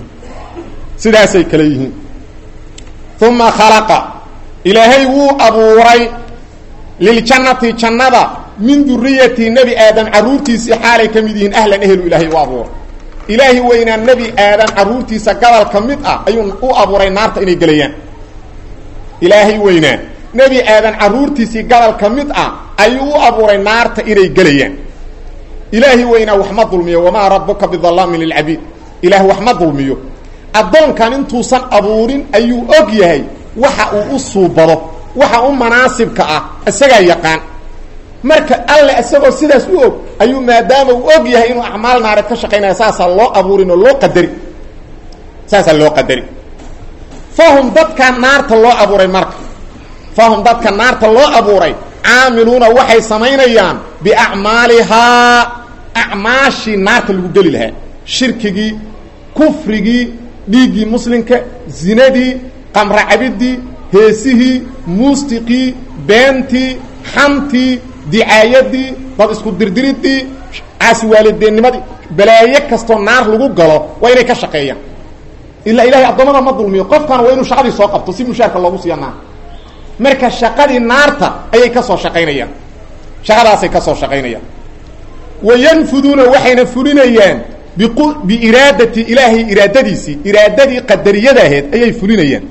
kala yihiin uma khalaqa ilaahay wuu abuuray liljannati jannada min duriyati nebi aadam carruurtiisii xaalay ka mid yihiin ahlan ehelu ilaahay u abuuray ilaahi weynaa nebi aadam carruurtiisa gabal ka mid ah ayuu u abuuray naarta inay gelayaan ilaahay weynaa nebi aadan carruurtiisii gabal ka mid ah ayuu u abuuray naarta inay gelayaan ilaahi weynaa wax ma dulmiyo wamaa rabbuka bidallaamin lilcabiid ilaah wax ma dulmiyo addoonkan intuusan abuurin ayuu og yahay waxa uu u suubado waxa u manaasibka ah isagaa yaqaan marka alle isagoo sidaas u og ayuu maadaama uu og yahay inuu acmaal naareed ka shaqaynaya saasaa loo abuurin oo loo qadari fahum dadka naarta loo abuuray marka dadka naarta loo abuuray caamiluuna waxay samaynayaan biacmaalihaa acmaashii naarta lagu geli lahaa shirkigii kufrigii dhiiggii muslimka zinadii qamra cabidii heesihii muustiqii beentii xantii dicaayadii dad isku dirdiridii caasiwaalideenimadii balaayo kastoo naar lagu galo waa inay ka shaqeeyaan ilaa ilaahay addoommada ma dulmiyo qofkana waa inuu shaqadii soo qabto si mushaarka loogu siiya naar marka shaqadii naarta ayay ka soo shaqaynayaan shaqadaasay ka soo shaqaynayaan wayanfuduuna waxayna fulinayaan biiraadati ilaahay iraadadiisii iraadadii qadariyada ahayd ayay fulinayaan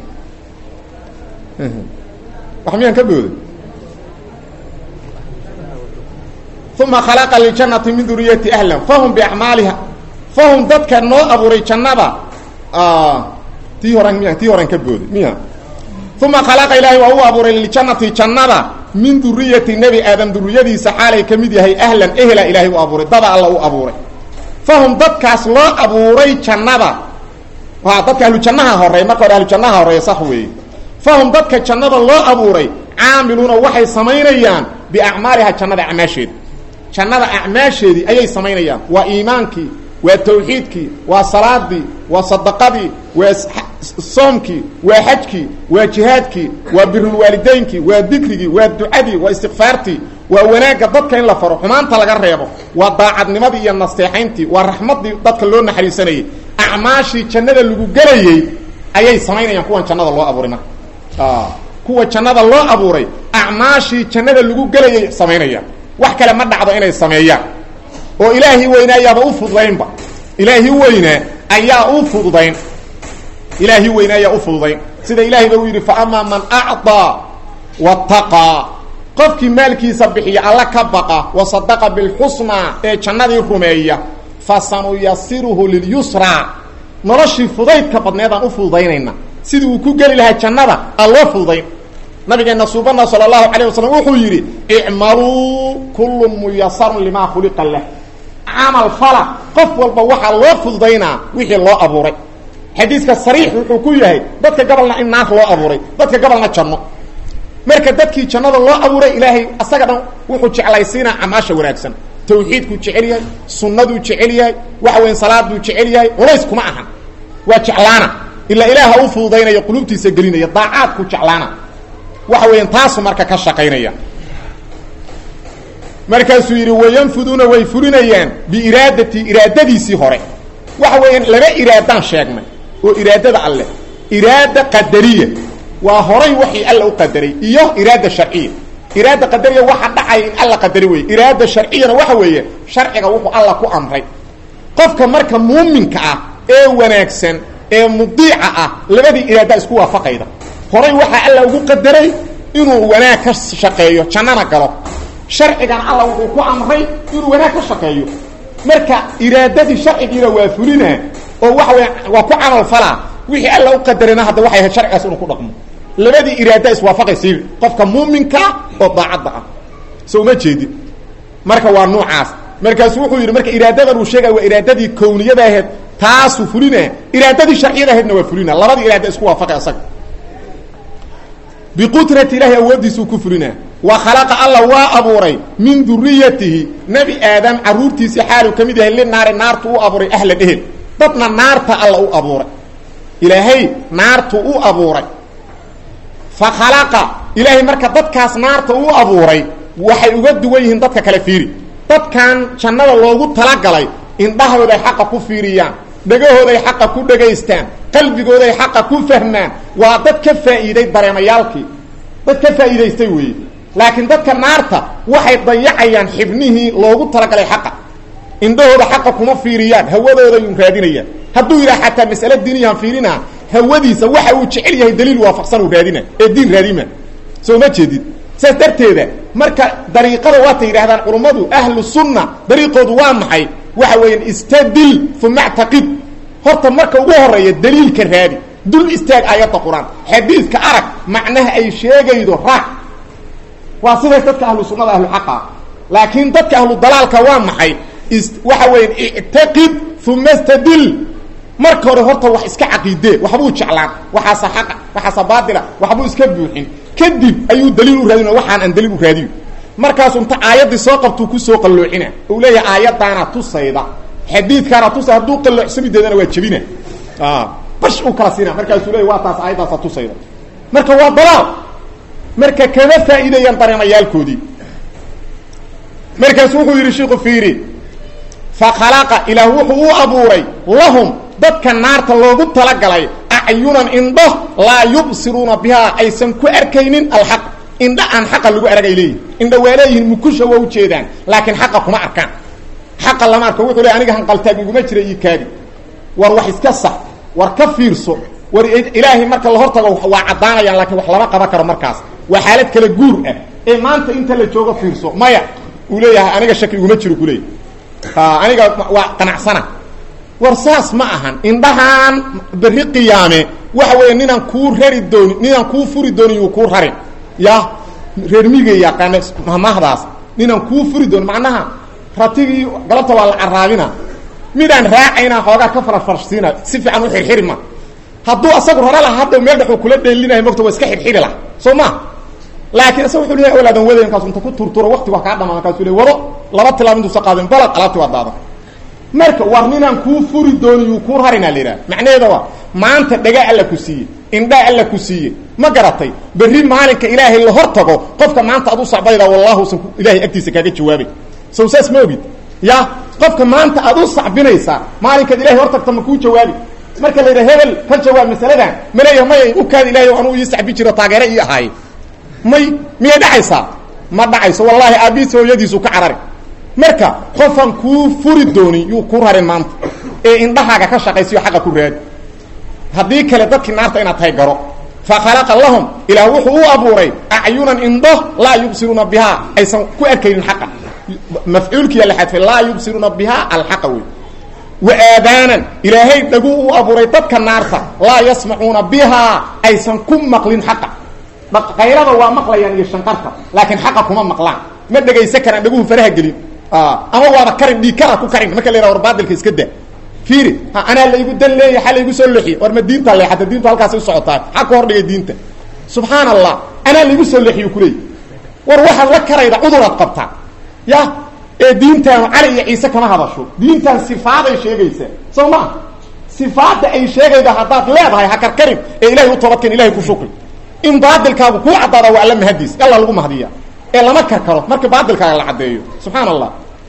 wax miyaan ka booday uma khalaqa liljannati min duriyati ahlan fahum biacmaaliha fahum dadka noo abuuray jannada tii horan ka booday miya uma khalaqa ilaahay waa u abuuray liljannati jannada min duriyati nebi aadam duriyadiisa xaalay ka mid yahay ahlan ehla ilaahay u abuuray dada alla u abuuray fahum dadkaas loo abuuray jannada waa dadka ahlu jannaha horeey marka hore ahlu jannaha horeey sax weeye fahum dadka jannada loo abuuray caamiluuna waxay samaynayaan biacmaaliha jannada acmaasheeda jannada acmaasheedii ayay samaynayaan waa iimaankii waa tawxiidkii waa salaadii waa sadaqadii waa soomkii waa xajkii waa jihaadkii waa birulwaalideynkii waa dikrigii waa ducadii waa istikfaartii waa wanaagga dadka in la faro xumaanta laga reebo waa daacadnimadii iyo nasteexayntii waa raxmaddii dadka loo naxariisanayay acmaashii jannada lagu gelayey ayay samaynayaan kuwan jannada loo abuuray marka kuwa jannada loo abuuray acmaashii jannada lagu gelayay samaynayaan wax kale ma dhacdo inay sameeyaan oo ilaahi weynaa ayaaba u fududaynba ilaahi weynaa ayaa u fududayn ilaahi weynaa ayaa u fududayn sida ilaahay ba uu yidhi fa amaa man acطaa wattaqaa qofkii maalkiisa bixiya alla ka baqa wasadaqa bilxusnaa ee jannadii rumeeya fasanuyasiruhu lilyusraa noloshii fudaydka badneedaan u fududaynayna sidii uu ku geli lahaa jannada aan loo fududayn nabigeena suubana sala allahu calayh wasalam wuxuu yidhi icmaluu kullun muyasarun limaa khuliqa lah camal fala qof walba waxaa loo fududaynaa wixii loo abuuray xadiiska sariix wuxuu ku yahay dadka gabalna in naar loo abuuray dadka gabalna janno marka dadkii jannada loo abuuray ilaahay asaga dhan wuxuu jeclaysiinaa camaasha wanaagsan tawxiidkuu jecel yahay sunnaduu jecel yahay waxa weyn salaaduu jecel yahay culays kuma ahan waa jeclaana ilaa ilaaha u fududaynaya qulubtiisa gelinaya daacaadku jeclaana waxa weeyaan taasu marka ka shaqaynaya markaasuu yidhi wayanfuduuna way fulinayaan biiraadati iraadadiisii hore waxa weeyaan laba iraadaan sheegnay oo iraadada alleh iraada qadariya waa horay waxii alla u qadaray iyo iraada sharciya iraada qadariya waxa dhacay in alla qadari weeye iraada sharciyana waxa weeye sharciga wuxuu alla ku amray qofka marka muuminka ah ee wanaagsan ee mudiica ah labadii iraada isku waafaqayda horay waxa alla ugu qadaray inuu wanaag ka shaqeeyo jannana galo sharcigana alla wuxuu ku amray inuu wanaag ka shaqeeyo marka iraadadii sharcigiina waa fulinaa oo waxa weeye waa ku camal falaa wixii alla u qadarayna hadda waxay ahayd sharcigaas inuu ku dhaqmo labadii iraada iswaafaqaysiiba qofka muuminka oo daacadda ah soo ma jeedin marka waa noocaas markaas wuxuu yidhi marka iraadadan uu sheegay waa iraadadii kowniyada ahayd taasuu fulinaa iraadadii sharciyada ahaydna waa fulinaa labadii iraada isku waafaqay asaga biqudrati ilaahi awooddiisuu ku fulinaa wa khalaqa alla waa abuuray min duriyatihi nebi aadam carruurtiisii xaaluu ka mid yahay linaari naartu u abuuray ahlan ehel dadna naarta alla u abuuray ilaahay naartu u abuuray fa khalaqa ilaahay marka dadkaas naarta u abuuray waxay uga duwan yihiin dadka kale fiiri dadkan jannada loogu talagalay indhahooday xaqa ku fiiriyaan dhagahooday xaqa ku dhagaystaan qalbigooday xaqa ku fahmaan waa dad ka faa'iiday dareemayaalkii dad ka faa'iidaystay weeye laakiin dadka naarta waxay dayacayaan xibnihii loogu talagalay xaqa indhahooda xaqa kuma fiiriyaan hawadooda ayuu raadinayaan hadduu yidhaha xataa mas'ale diiniyahan fiirinaa hawadiisa waxa uu jecel yahay daliil waafaqsan uu raadina ee diin raadima soo ma jeedid saas darteeda marka dariiqada waata yidhahdaan culummadu ahlu sunna dariiqoodu waa maxay waxa weeyaan istadil uma actaqid horta marka ugu horeeya daliilka raadi dul istaag aayadda qur-aan xadiidka arag macnaha ay sheegaydo raac waa sidaas dadka ahlu sunnada ahlu xaqa laakiin dadka ahlu dalaalka waa maxay waxa weeyaan i'taqid uma istadil marka hore horta wax iska caqiidee waxbuu jeclaan waxaasa xaqa waxaasa baatila waxbuu iska buuxin kadib ayuu daliil u raadin waxaan aan daliil u raadiyo markaas inta aayadii soo qabtuu ku soo qalloocina uu leeyahay aayadaana tusayda xadiidkaana tusay hadduu qalloocsabideedana waa jabina bash uu kala siina markaasuu leeyahay waa taas aayadaasa tusayda marka waa dalaal marka kama faa'iidayaan dareemayaalkoodii markaas wuxuu yidhi sheekhu fiiri fa khalaqa ilaah wuxuu u abuuray lahum dadka naarta loogu talagalay acyunan indho laa yubsiruuna bihaa aysan ku arkaynin alxaq indha aan xaqa lagu aragay leeyihin indha waa leeyihin mukusha waa ujeedaan laakiin xaqa kuma arkaan xaqa lama arko wuxuu leey aniga hanqaltaag iguma jira ii kaadi war wax iska sax war ka fiirso war ilaahay marka la hortago waa caddaanayaan laakiin wax lama qaban karo markaas waa xaalad kala guur ah ee maanta inta la joogo fiirso maya uu leeyahay aniga shaki iguma jiro ku leeyahy aniga waa qanacsana war saas ma ahan indhahaan berri qiyaame waxa weeye ninaan kuu rari doonin ninaan kuu furi doonin yuu kuu rarin ya reermigay yaqaana mahmahdaas ninaan kuu furi doonin macnaha ratigii galabta waa la caraabina midaan raacayna xoogaa ka farfarsiina si fiican u xirxiri ma hadduu asagu rara laha hadda meel dhaxuu kula dheelinayo mogta waa iska xirxiri laha soo ma laakiin asaga wuxuu leeyahay walaadan wadayn kaas inta ku turturo waqtiga kaa dhamaan kaasuu leeyahay wado laba tilaab intuu soo qaadin balad alaabti waa daada marka war ninaan kuu furi doonin yuu kuu rarinaa la yidhaha macnaheeda waa maanta dhaga alla ku siiye indhaa alla ku siiye ma garatay berri maalinka ilaahay la hor tago qofka maanta ad u sacbaydaa wallahuusan ilaahay agtiisa kaaga jawaabay sow saas ma ogid ya qofka maanta aad u sacbinaysaa maalinkaad ilahay hor tagta ma kuu jawaabi marka la yidhaha hebel ka jawaab masaladan ma leeyaha maya u kaad ilahay anuu ii sacbi jiro taageere ii ahaaye may miyay dhacaysaa ma dhacayso wallahi aabihiisa hooyadiisu ka carari marka qofan kuu furi doonin yuu ku rarin maanta ee indhahaaga ka shaqaysiyo xaqa ku raadi haddii kale dadkii naarta inaad tahay garo fa khalaqa lahum ilaah wuxuu u abuuray acyunan indho laa yubsiruuna bihaa aysan ku arkaynin xaqa mafcuulkiiya la xadfay laa yubsiruuna bihaa alxaqa wey wa aadaanan ilaahay dhagu u abuuray dadka naarta laa yasmacuuna bihaa aysan ku maqlin xaqa qaylada waa maqlayaan iyo shanqarta laakiin xaqa kuma maqlaan ma dhegaysa karaan dhaguhu faraha gelin ama waaba karin dhiikara ku karin marka la yidhaha war baadilka iska daa fiiri anaa laygu dan leeya xaa laygu soo leexiye war ma diinta leexata diintu halkaasay u socotaa xag ka hor dhigay diinta subxaan allah anaa laygu soo leexiye ku leey war waxaad la karayda cuduraad qabtaa ya ee diintaanu cali iyo ciise kama hadasho diintan sifaaday sheegaysaa soo maa sifaada ay sheegayda haddaad leedahay ha karkarin ee ilahay u toobadkeen ilahay ku shukri in baadilkaagu kuu caddaada waa alla mahadiis alla lagu mahdiya ee lama karkaro marka baadilkaaga la caddeeyo subxaan allah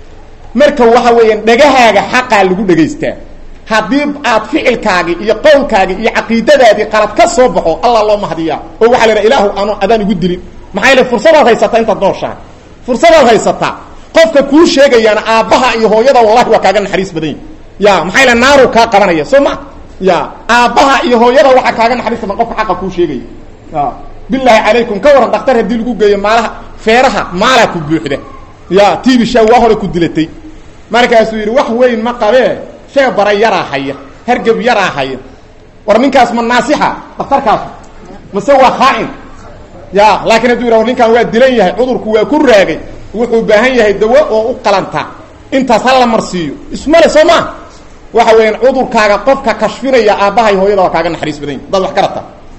marka waxa weeyaan dhagahaaga xaqaa lagu dhegaystaa haddii aad ficilkaagii iyo qowlkaagii iyo caqiidadaadii qalad ka soo baxo allah loo mahdiyaa oo waxaa la yidhaha ilaahu anu adaan igu dilin maxaa yeele fursadaad haysataa intaad nooshahay fursadaad haysataa qofka kuu sheegayaana aabbaha iyo hooyada wallahi waa kaaga naxariis badan yahi ya maxaa yeele naaru kaa qabanaya soo ma ya aabbaha iyo hooyada waxaa kaaga naxariis badan qofka xaqa kuu sheegaya ya bilaahi calaykum ka waran dhakhtar haddii lagu geeyo maalaha feeraha maalaa ku buuxda ya tiibishaa waa hore ku dilatay markaasuu yidhi wax weyn ma qabee shee bara yaraa haya hargab yaraa haya war ninkaas ma naasixa dhakhtarkaasu mase waa khaa'in ya laakiin hadduu yidhah war ninkaan waa dilan yahay cudurku waa ku raagay wuxuu baahan yahay dawo oo u qalanta intaas ha la marsiiyo ismale soo maa waxa weeyaan cudurkaaga qofka kashfinaya aabbahay hooyada waa kaaga naxariis badan yahi dad wax garata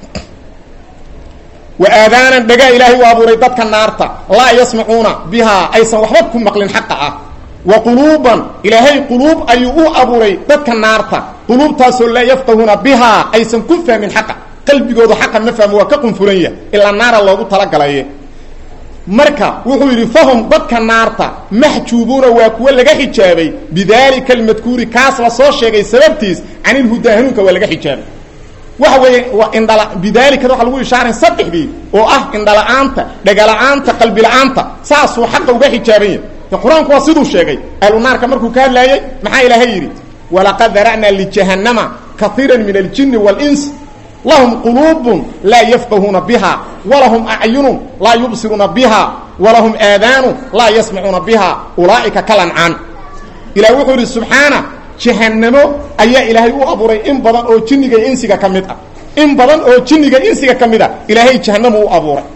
wa aadaanan dhagaa ilaahay u abuuray dadka naarta laa yasmacuuna bihaa aysan waxba ku maqlin xaqa ah wa quluuban ilaahay quluub ayuu u abuuray dadka naarta quluubtaasoo laa yafqahuuna bihaa aysan ku fahmin xaqa qalbigooda xaqa ma fahmo waa ka qunfuran yahay ilaa naara loogu talagalaye marka wuxuu yidhi fahum dadka naarta maxjuubuuna waa kuwa laga xijaabay bidaalika almadkuuri kaas la soo sheegay sababtiis can ilhudaa hanuunka waa laga xijaabay waxa weeye waa indhala bidaalika waxa lagu ishaaray saddexdii oo ah indhala-aanta dhagala-aanta qalbi-la-aanta saasuu xaqa uga xijaaban yahay qur-aanku waa siduu sheegay ahlu naarka markuu ka hadlaayey maxaa ilaahay yidhi walaqad dara'naa lijahannama kaiira min aljini wاlins lahum quluubun laa yafqahuuna biha walahum acyunun laa yubsiruuna biha walahum aadaanu laa yasmacuuna biha ulaa'ika kalancaan ilah wuxuu yidhi subxaana jahannamo ayaa ilaahay u abuuray in badan oo jinniga iyo insiga ka mid ah in badan oo jinniga insiga ka mid ah ilaahay jahannamu u abuuray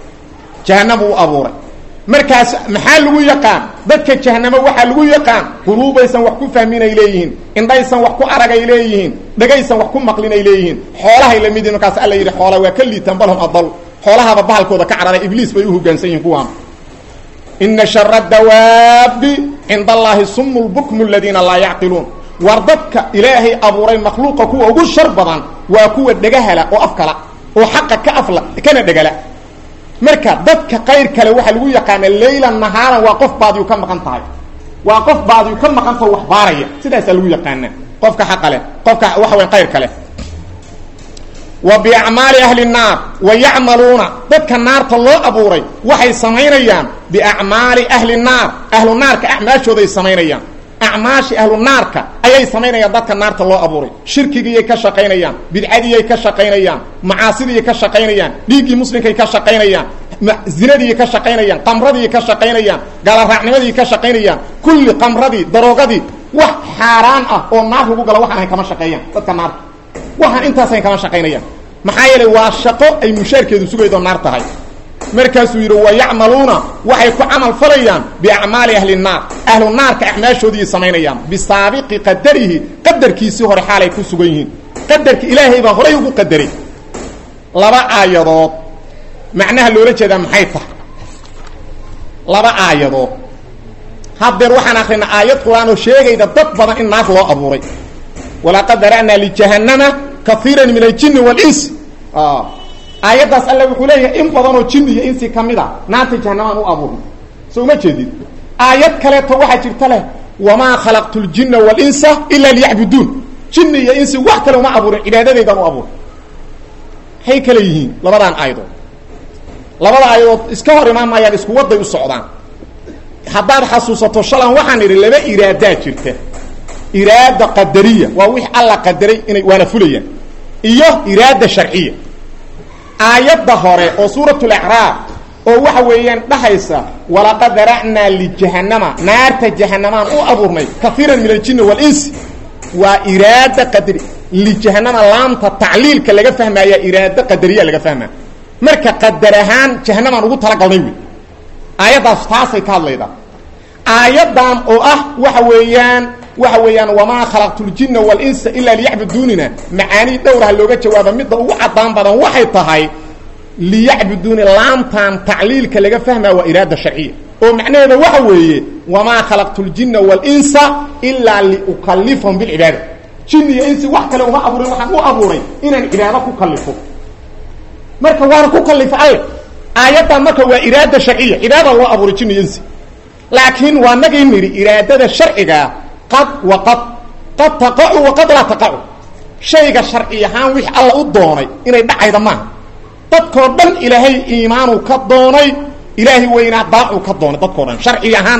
markaas maxaa lagu yaqaan dadka jahanamo waxaa lagu yaqaan quluubaysan wax ku fahminay leeyihiin indhaysan wax ku aragay leeyihiin dhagaysan wax ku maqlinay leeyihiin xoolahay la mid markaas alla yidhi xoola waa ka liitan balhum adal xoolahaba bahalkooda ka cararay ibliis bay u hoggaansan yihiin kuwaan ina shara dawaabi cinda allaahi sumu lbukmu aladiina laa yacqiluun war dadka ilaahay abuuray makhluuqa kuwa ugu shar badan waa kuwa dhagahala oo afkala oo xaqa ka afla kana dhagala marka dadka qayr kale waxa lagu yaqaana layla nahaaran waa qof baadiyu ka maqan tahay waa qof baadiyu ka maqan tahay wax baaraya sidaas lagu yaqaana qofka xaq leh qofka waxa weyn qayr kale wa bi a'maali ahli an-nar wa ya'maluna dadka naarta loo abuuray waxay sameynayaan bi a'maali ahli an-nar ahlu naarka a'maashooda ay sameynayaan a'maashi ahlu naarka ayay sameynayaan dadka naarta loo abuuray shirkigii ay ka shaqeynayaan bidcadii ay ka shaqeynayaan macaasidii ay ka shaqeynayaan dhiigii muslimka ay ka shaqeynayaan zinadii ay ka shaqeynayaan qamradii ay ka shaqeynayaan gaala raacnimadii ay ka shaqeynayaan kulli qamradii daroogadii wax xaaraan ah oo naar lagu galo waxaan kama shaqeeyaan dadka naarta waxaan intaas ay kama shaqeynayaan maxaa yeelay waa shaqo ay mushaarkeedu sugaydo naar tahay markaasuu yidhi wa yacmaluuna waxay ku camal falayaan biacmaali ahli الnaar ahlu naarka acmaashoodii samaynayaan bisaabiqi qadarihi qadarkiisii hore xaalay ku sugan yihiin qadarka ilaahay baa horay ugu qadaray laba aayadood macnaha loola jeedaa maxay tahay laba aayadood haddeer waxaan akrinaa aayad qur-aan oo sheegayda dad badan in naar loo abuuray walaqad dara'naa lijahannama kaiira min aljini wاlins aayadaas alla wuxuu leeyahay in badan oo jinni iyo insi kamid a naarta jahannamaan u abuurnay soo uma jeedid aayad kaleeto waxaa jirta leh wamaa khalaqtu ljinna walinsa ila liyacbuduun jinni iyo insi wax kale uma abuurin cibaadadeydaan u abuuray maxay kale yihiin labadaan aayadood labada aayadood iska hor imaan maayaan isku waday u socdaan haddaad xasuusato shalan waxaan idhi laba iraadaa jirta iraada qadariya waa wix alla qadaray inay waana fulayaan iyo iraada sharciya aayadda hore oo suuratul a'raaf oo waxa weeyaan dhahaysa walaqad dara'naa lijahannama naarta jahannamaan u abuurnay kaiiran min aljinni wal-ins waa iraada qadari lijahannama laamta tacliilka laga fahmaya iraada qadariya laga fahmaa marka qadar ahaan jahannamaan ugu talagalnay wey aayaddaas taasay ka hadlaydaa aayaddan oo ah waxa weeyaan wamaa khalaqtu ljinna walinsa ilaa liyacbuduunina macaanii dhowraha looga jawaaba midda ugu cadaan badan waxay tahay liyacbuduuni laamtan tacliilka laga fahmaa waa iraada sharciya oo macnaheeda waxa weeye wamaa khalaqtu ljinna walinsa ilaa liukallifahum bilcibaada jinni iyo insi wax kale uma abuurin waxaan u abuuray inaan cibaado ku kallifo marka waana ku kallifay aayaddan marka waa iraada sharciya cibaada loo abuuray jinni iyo insi laakiin waa nagay nidhi iraadada sharciga qad waqad qad taqacu waqad laa taqacu shayga sharci ahaan wix alla u doonay inay dhacayda maaha dadkoo dhan ilaahay iimaanuu ka doonay ilaahay weynaa daacuu ka doonay dadkoo dhan sharci ahaan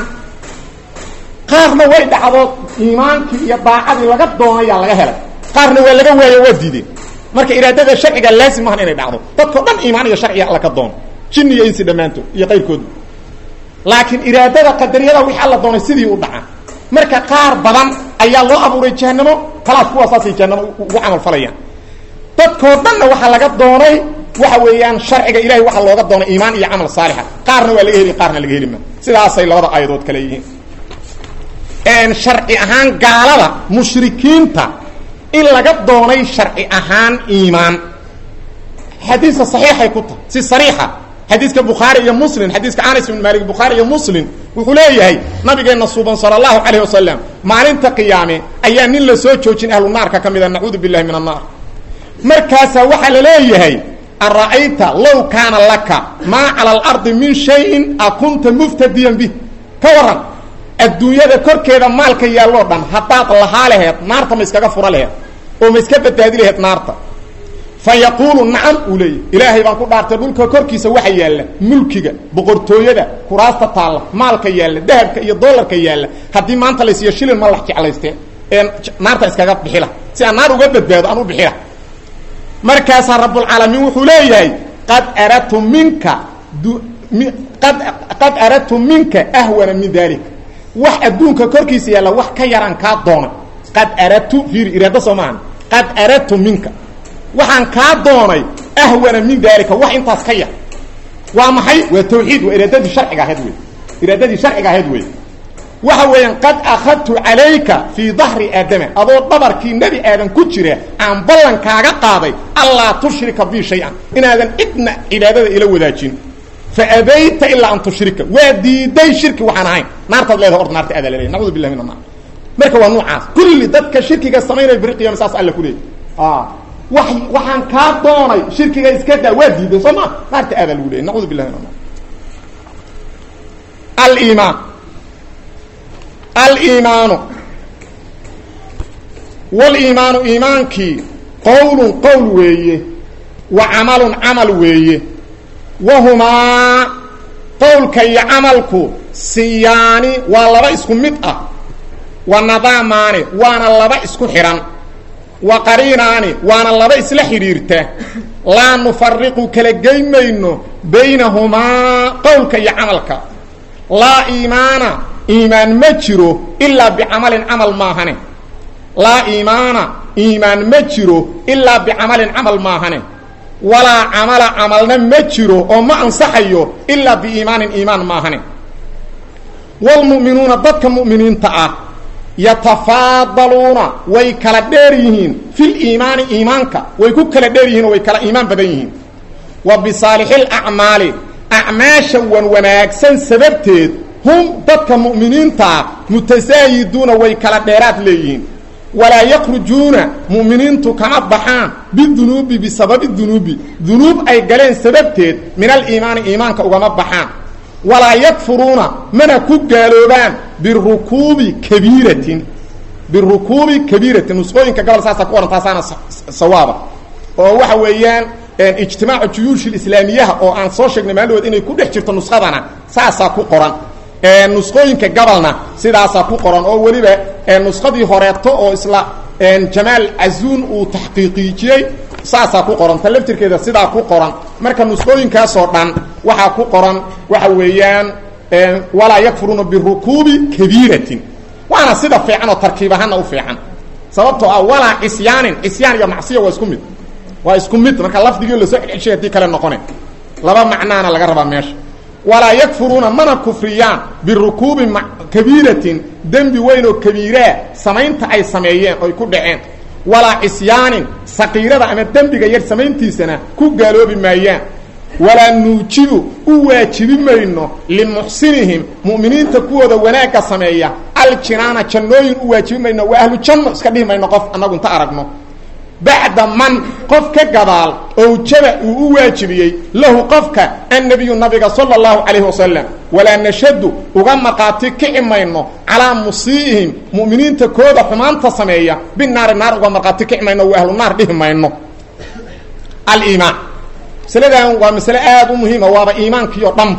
qaarna way dhacdo iimaankii iyo daacadii laga doonayaa laga helay qaarna waa laga waayo waa diideen marka iraadada sharciga laazim maahan inay dhacdo dadkoo dhan iimaan iyo sharciga alla ka doono jinni iyo insi dhammaantood iyo qayrkoodu laakiin iraadada qadariyada wix alla doonay sidii u dhaca marka qaar badan ayaa loo abuuray jahannamo kalaas kuwaasaasay jahannamo ugu camal falayaan dadkoo dhanna waxaa laga doonay waxa weeyaan sharciga ilahay waxaa looga doonay iimaan iyo camal saalixa qaarna waa laga heli qaarna laga heli ma sidaasay labada aayadood kale yihiin sharci ahaan gaalada mushrikiinta in laga doonay sharci ahaan iimaan xadiiska saxiixay ku tahay si sariixa xadiiska bukhaari iyo muslim xadiiska anas ibn malik bukhaari iyo muslim wuxuu leeyahay nabigeena suuban sallallahu alayhi wasallam maalinta qiyaame ayaa nin la soo joojin ahlu naarka kamida nacuudu billahi min annar markaas waxa la leeyahay ara'ayta law kaana laka maa cala alardi min shayin akunta muftadiyan bih ka waran adduunyada korkeeda maalka yaalloo dhan haddaad lahaa laheed naarta ma iskaga fura laheed oo ma iska badbaadi laheed naarta fa yaquulu nacam uu leeyay ilaahay baan ku dhaartay dhulka korkiisa waxa yaalla mulkiga boqortooyada kuraasta taalla maalka yaalla dahabka iyo dollarka yaalla haddii maanta laysiiyo shilin ma lax jeclaysteen ee naarta iskaga bixila si aan naar uga badbaado aan u bixila markaasaa rabbulcaalamiin wuxuu leeyahay qad aradtu minka ahwana min dalik wax adduunka korkiisa yaalla wax ka yaraan kaa doonay qad aradtu fiir iraado soo maahan qad aradtu minka waxaan kaa doonay ahwana min dalika wax intaas ka yar waa maxay waa tawxiid waa iraadadii sharciga ahayd wey iraadadii sharciga ahayd wey waxa weeyaan qad akhadtu calayka fii dahri aadama adoo dhabarkii nebi aadan ku jira aan ballan kaaga qaaday allaa tushrika bi shay-an inaadan cidna cibaadada ila wadaajin fa abayta ilaa an tushrika waa diiday shirki waxaan ahayn naartaad leedahay orda naarta aada laleeyahy nacuudu billahi min annaar marka waa nuucaas kulli dadka shirkiga samaynaya biri qiyama saas alla ku leeyay waxaan kaa doonay shirkiga iska daa waa diiday soo ma naarta aada lagu leeyay nacuudu billahi min annaar aliimaanu waliimaanu iimaankii qowlun qowl weeye wa camalun camal weeye wahumaa qowlka iyo camalku siyaani waa laba isku mid ah wa nadaamaani waana laba isku xidhan wa qariinaani waana laba isla xidhiirta laa nufariqu kala geymayno baynahumaa qowlka iyo camalka laa iimaana iimaan ma jiro ilaa bicamalin camal maahane laa iimaana iimaan ma jiro ilaa bicamalin camal maahane walaa camala camalna ma jiro oo ma ansaxayo ilaa biiimaanin iimaan maahane waalmu'minuuna dadka mu'miniinta ah yatafaadaluuna way kala dheer yihiin filiimaani iimaanka way ku kala dheer yihiin oo way kala iimaan badan yihiin wa bisaalixil acmaali acmaasha wan wanaagsan sababteed hum dadka mu'miniintaa mutasaayiduuna way kala dheeraad leeyihiin walaa yakrujuuna mu'miniintu kama baxaan bidunuubi bisababi dunuubi dunuub ay galeen sababteed min aliimaani iimaanka ugama baxaan walaa yakfuruuna mana ku gaaloobaan birukuubi kabiiratin nusqooyinka gobol saasa ku ohan taasaana sawaaba oo waxa weeyaan ijtimaacu juyuushi islaamiyaha oo aan soo sheegnay maaldood inay ku dhex jirto nusqadana saasaa ku qoran nusqooyinka gabalna sidaasaa ku qoran oo weliba nusqadii horeeto oo isla jamaal cazuun uu taxqiiqijiyey saasaa ku qoran ta laftirkeeda sidaa ku qoran marka nusqooyinkaasoo dhan waxaa ku qoran waxa weeyaan walaa yakfuruuna birukuubi kabiiratin waana sida fiican oo tarkiib ahaana u fiican sababtoo ah walaa cisyaanin cisyaan iyo macsiya waa isku mid waa isku mid marka lafdigii lasoo celcelshay hadii kale noqone laba macnaana laga rabaa meesha walaa yakfuruuna mana kufriyaan birukuubi kabiiratin dembi weyn oo kabiiraa samaynta ay sameeyeen oy ku dhaceen walaa cisyaanin saqiirada ama dembiga yar samayntiisana ku gaaloobi maayaan walaa nuujibu u waajibi mayno limuxsinihim mu'miniinta kuwooda wanaagga sameeya aljinaana jannooyin u waajibi mayno waa ahlu janno iska dhihi mayno qof annagu inta aragno bacda man qof ka gadaal owjaba uu u waajibiyey lahu qofka annabiyu nabiga sala allahu calayhi wasalam walaa nashadu uga maqaati kici mayno calaa musii'ihim mu'miniinta kooda xumaanta sameeya binaari naar uga maqaati kici mayno waa ahlu naar dhihi mayno aliimaan masaladan waa masale aada u muhiima waaba iimaankiio dhanba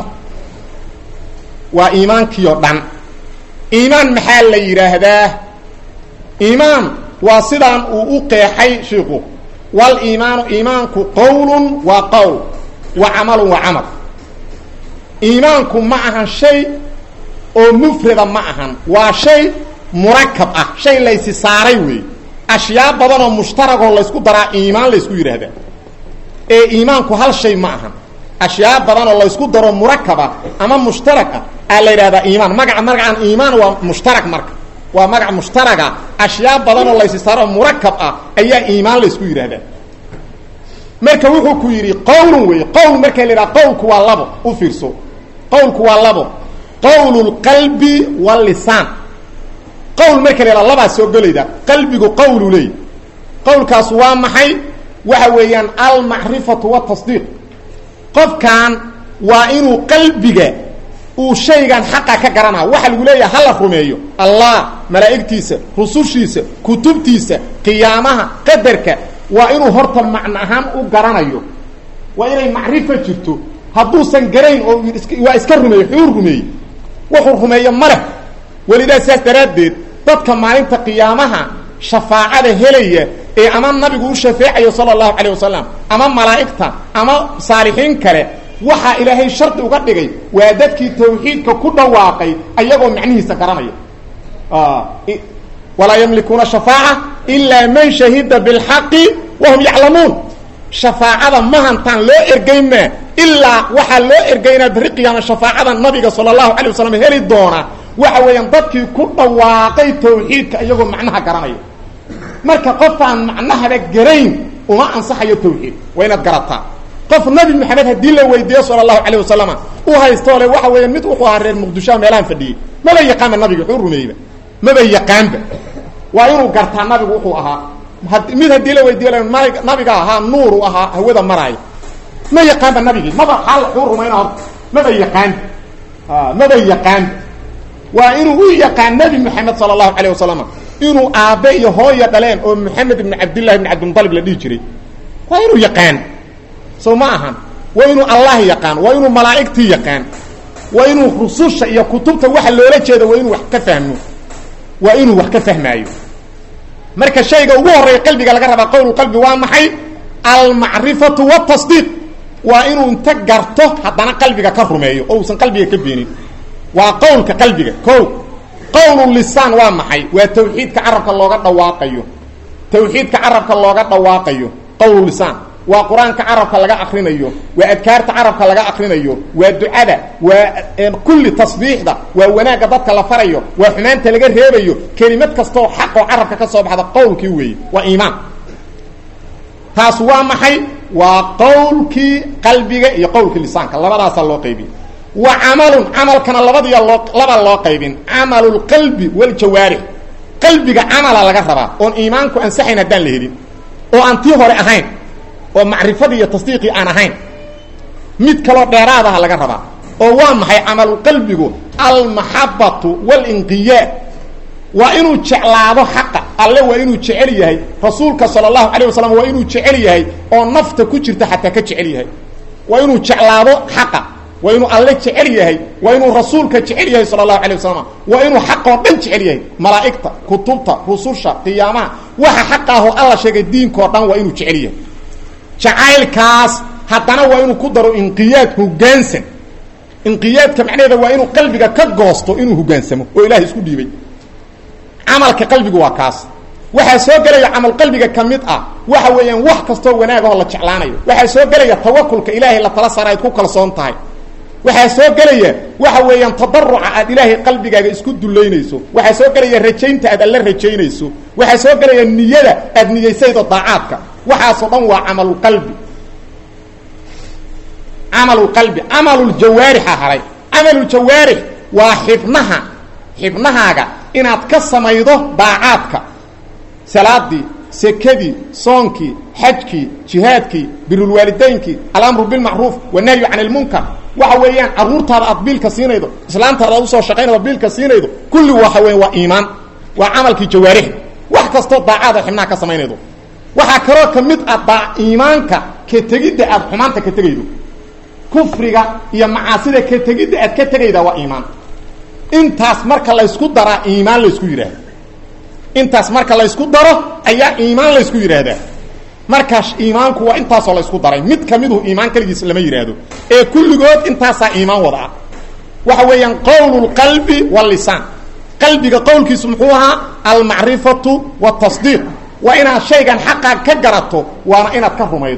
waa iimaankiio dhan iimaan maxaa la yidhaahdaa iimaan waa sidaan uu u qeexay shiiku waliimaanu iimaanku qowlun waa qowl wa camalun waa camal iimaanku ma ahan shay oo mufrada ma ahan waa shay murakab ah shay laysi saaray weey ashyaa badan oo mushtaragoo laysku daraa iimaan laysku yidhaahdaa ee iimaanku hal shay ma ahan ashyaa badan oo laysku daro murakaba ama mushtarak ah aa la yidhahdaa iimaan magacan iimaan waa mushtarak marka waa magac mushtaraga ashyaa badan oo laysi saaro murakab ah ayaa iimaan laysku yidhaahdaa marka wuxuu ku yidhi qowlun wey qowl marka la yidhaha qowlku waa labo u fiirso qowlku waa labo qowlu lqalbi walisaan qowl marka la yidhaha labaa soo gelayda qalbigu qowlu leey qowlkaas waa maxay waxa weeyaan almacrifatu watasdiiq qofkan waa inuu qalbiga uu shaygan xaqa ka garanaa waxa lagu leeyahay hala rumeeyo allah malaa'igtiisa rusushiisa kutubtiisa qiyaamaha qadarka waa inuu horta macna ahaan u garanayo waa inay macrifo jirto hadduusan garayn oo waa iska rumeeyo xuur rumeeyo wuxuu rumeeyo male walidaa sidaas daraaddeed dadka maalinta qiyaamaha shafaacada helaya ee ama nabigu u shafeecayo sala allahu calayh wasalam ama malaa'igta ama saalixiin kale waxaa ilaahay shardi uga dhigay waa dadkii tawxiidka ku dhawaaqay ayagoo macnihiisa garanaya walaa yamlikuuna shafaaca ilaa man shahida bilxaqi wahum yaclamuun shafaacada ma hantaan loo ergaymaa ilaa waxaa loo ergaynaa bari qiyaama shafaacada nabiga sala allahu calay wasalam heli doona waxa weeyaan dadkii ku dhawaaqay tawxiidka iyagoo macnaha garanaya marka qofaan macnahaba garayn uma ansaxayo tawxiid waa inaad garataa qof nabi maxamed haddii la weydiiyo sala allahu calayh wasalama u haystoo le waxa weeyaan mid wuxuu ahaa reer muqdishoa meelahan fadhiyey maba yaqaanba nabiga wuxuu rumeeyba maba yaqaanba waa inuu gartaa nabigu wuxuu ahaa mid haddii la weydiiyo nabiga ahaa nuuru ahaa hawada maraayo ma yaqaanba nabigii maba xaal wuxuu rumayna horta maba yaqaanba maba yaqaanba waa inuu u yaqaan nabi maxamed sala allahu calayh wasalama inuu aabbe iyo hooya dhaleen oo maxamed ibni cabdillahi ibni cabdilmutalib la dhihi jiray waa inuu yaqaan sow ma ahan waa inuu allah yaqaan waa inuu malaa'igtii yaqaan waa inuu rususha iyo kutubta waxa loola jeeda waa inuu wax ka fahmo waa inuu wax ka fahmaayo marka shayga ugu horreeya qalbiga laga rabaa qowlulqalbi waa maxay almacrifatu watasdiiq waa inuu inta garto haddana qalbiga ka rumeeyo oo uusan qalbiga ka beenin waa qowlka qalbiga o qowlulisaan waa maxay waa tawxiidka carabka looga dhawaaqayo tawxiidka carabka looga dhawaaqayo qowlulisaan waa qur-aanka carabka laga akrinayo waa adkaarta carabka laga akrinayo waa ducada waa kulli tasbiixda waa wanaagga dadka la farayo waa xumaanta laga reebayo kelimad kastoo xaqoo carabka ka soo baxda qowlkii weeye waa iimaan taas waa maxay waa qowlkii qalbiga iyo qowlkii lisaanka labadaasaa loo qaybiya wa camalun camalkana laba loo qaybin camalu lqalbi waljawaarix qalbiga camala laga rabaa oon iimaanku ansaxayn haddaan la helin oo aan tii hore ahayn oo macrifadii iyo tasdiiqii aan ahayn mid kaloo dheeraadaha laga rabaa oo waa maxay camalulqalbigu almaxabatu walinqiyaad waa inuu jeclaado xaqa alle waa inuu jecel yahay rasuulka sala allahu calayh wasalam waa inuu jecel yahay oo nafta ku jirta xataa ka jecel yahay waa inuu jeclaado xaqa waa inuu alle jecel yahay waa inuu rasuulka jecel yahay sala allahu calayh wasalam waa inuu xaqoo dhan jecel yahay malaa'igta kutubta rususha qiyaamaha waxa xaqa ahoo alla sheegay diinkao dhan waa inuu jecel yahay jacaylkaas haddana waa inuu ku daro inqiyaad hoggaansan inqiyaadka macnaheeda waa inuu qalbiga ka goosto inuu hoggaansamo oo ilaahay isku dhiibay camalka qalbigu waa kaas waxaa soo gelaya camal qalbiga ka mid ah waxa weeyaan wax kastoo wanaagahoo la jeclaanayo waxaa soo gelaya tawakulka ilaahay la tala saara ayd ku kalsoon tahay waxaa soo gelaya waxa weeyaan tadaruca aad ilaahay qalbigaaga isku dullaynayso waxaa soo gelaya rajaynta aad alla rajaynayso waxaa soo gelaya niyada aad niyaysaydo daacaadka waxaasoo dhan waa camalulqalbi camalulqalbi camaluljawaarixa haray camaluljawaarix waa xibnahaaga inaad ka samaydo daacaadka salaadii sekadii soonkii xajkii jihaadkii birulwaalidaynkii alamru bilmacruuf wanahyu can ilmunkar waxa weeyaan caruurtaada aad biilka siinaydo islaamtaada aad usoo shaqaynaydo biilka siinaydo kulli waxa weya waa iimaan waa camalkii jawaarixda wax kastoo daacaada xibnaha ka samaynaydo waxaa kaloo ka mid ah iimaanka ka tegidda aad xumaanta ka tegaydo kufriga iyo macaasida ka tegidda aad ka tegayda waa iimaan intaas marka laysku daraa iimaan laysku yidhaahda intaas marka laysku daro ayaa iimaan laysku yidhaahdaa markaas iimaanku waa intaasoo laysku daray mid ka miduhu iimaan keligiis lama yidhaahdo ee kulligood intaasaa iimaan wada ah waxa weeyaan qowlulqalbi walisaan qalbiga qowlkiisu muxuu ahaa almacrifatu watasdiiq waa inaad shaygan xaqaa ka garato waana inaad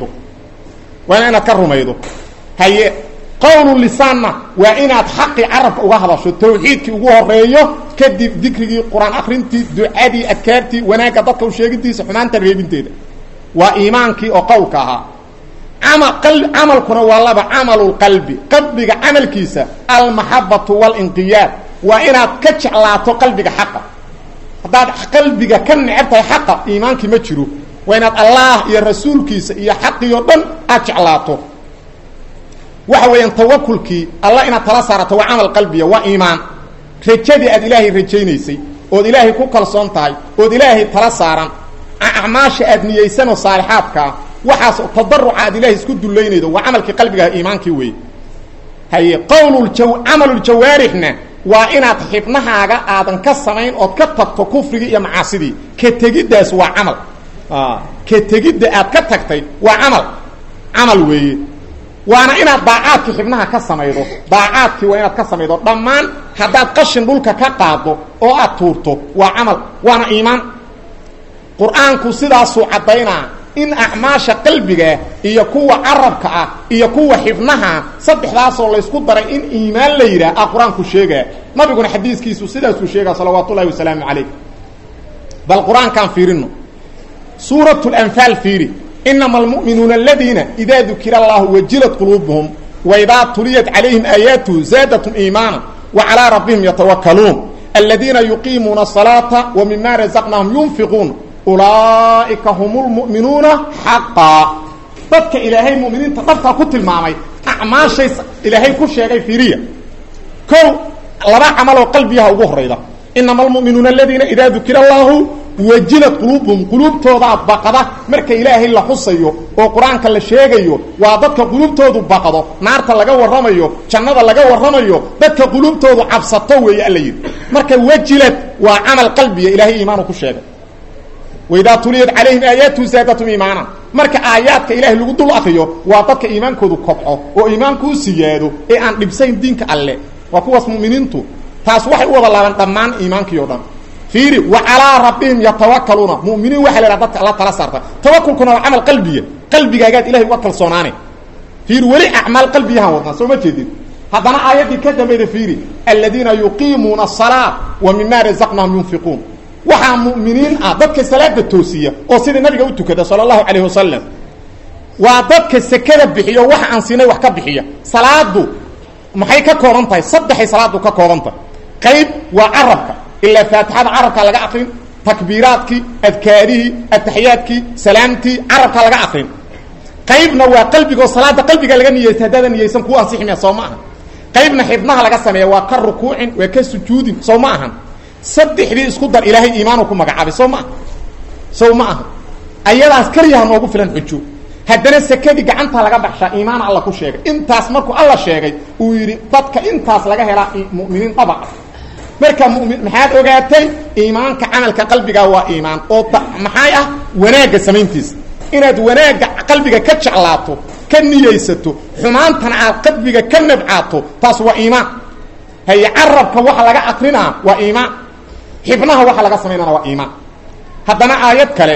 ka rumaydo haye qowlulisaanna waa inaad xaqii carabka uga hadasho tawxiidkii ugu horeeyo kadib dikrigii qur-aan akrintii ducadii adkaartii wanaagga dadka u sheegintiisa xumaanta reebinteeda waa iimaankii oo qowlka ahaa camalkuna waa laba camalulqalbi qalbiga camalkiisa almaxabatu walinqiyaad waa inaad ka jeclaato qalbiga xaqa haddaad qalbiga ka neceb tahay xaqa iimaankii ma jiro وإناد الله يا رسول كيس يا حق يضن أجعلاته وحوى ينتوكلك الله إن تلصارته وعمل قلبي وإيمان رجدي أد إلهي رجينيسي ود إلهي كوكال صنطاي ود إلهي تلصارا أعماش أدنييسان وصالحاتك وحاس تضرع أد إلهي اسكد اللينيدو وعملك قلبك إيمانك وي هي عمل الجوارحنا وإن تحبناها آدن كالسمين أو كتبت كفرك يا معاصدي كتجدس وعمل كتجد كتكتي وعمل عمل وي وانا إن ضاعاتك حبناها كالسميدو ضاعاتك وإن كالسميدو ضمان حداد قشن بولك كقاضو أو أطورتو وعمل وانا إيمان قرآنك سيداسو عطينا إن أعماش قلبك يكون عربك يكون حفنها صدح راسو الله يسكت برا إن إيمان ليرا قرآنك الشيء ما بيكون حديث كيسو سيداسو الشيء صلوات الله وسلامه عليه بل القرآن كان فيرنه سورة الأنفال فيري إنما المؤمنون الذين إذا ذكر الله وجلت قلوبهم وإذا تليت عليهم آياته زادتهم إيمانا وعلى ربهم يتوكلون الذين يقيمون الصلاة ومما رزقناهم ينفقون أولئك هم المؤمنون حقا ضدك إلهي المؤمنين تقفت كنت المعمي أعمال شيء إلهي كل شيء فيريا كو لما عملوا قلبها وظهر إذا إنما المؤمنون الذين إذا ذكر الله وجلت قلوبهم قلوب توضع بقضة مركا إلهي اللي حصيو وقرآنك اللي شيغيو وضدك قلوب توضع بقضة نارتا لغا ورميو جنة لغا ورميو ضدك قلوب توضع عبسطوه يأليين مركا وجلت وعمل قلبي إلهي إيمانك الشيغي وإذا تليت عليهم آياته زادتهم إيمانا مركا آياتك إلهي اللي قدوا الأخيو وضدك إيمانك ذو قبعه وإيمانك سيادو إيه أن لبسين دينك الله وكواس مؤمنينتو تاس وحي والله ضمان إيمانك يوضان فيري وعلى ربهم يتوكلون مؤمنين وحي لربك الله تعالى صارت توكلكنا وعمل قلبي قاعد إلهي وكل صناني فيري ولي أعمال قلبي هاوطنا سوما جديد هذا آياتي كدب فيري الذين يقيمون الصلاة ومما رزقناهم ينفقون وحا مؤمنين ضدك الصلاة التوسية وصير النبي قلت كده صلى الله عليه وسلم وضدك السكرة بحية وحا أنسيني وحكا بحية صلاة محي ككورنتاي صدحي صلاة ككورنتاي قيب وعربك إلا فاتحة عربك لغا أقرين تكبيراتك أذكاري التحياتك سلامتي عربك لغا أقرين قيبنا وقلبك وصلاة قلبك لغا نيستهدادا نيسان كوا أنسيحنا صوماها قيبنا حفظناها لغا سمية وكر ركوع وكسجود صوماها صدح لي اسكدر إلهي إيمانكم مقعابي صوماها أيضا أسكريها نوقو فلان حجو هدنا السكادي قعنتها لغا بحشا إيمان الله كل شيء انتاس مركو الله شيء ويري ضدك انتاس لغا هلا مؤمنين طبعا marka mu'min maxaad ogaatay iimaanka amalka qalbiga waa iimaan oo maxay ah wanaaga sameyntiis inaad wanaaga qalbiga ka jeclaato ka niyeysato xumaantana aad qalbiga ka nabcaato taas waa iimaan hay arabka waxa laga aqrina waa iimaan xibnaha waxa laga sameynana waa iimaan hadana aayad kale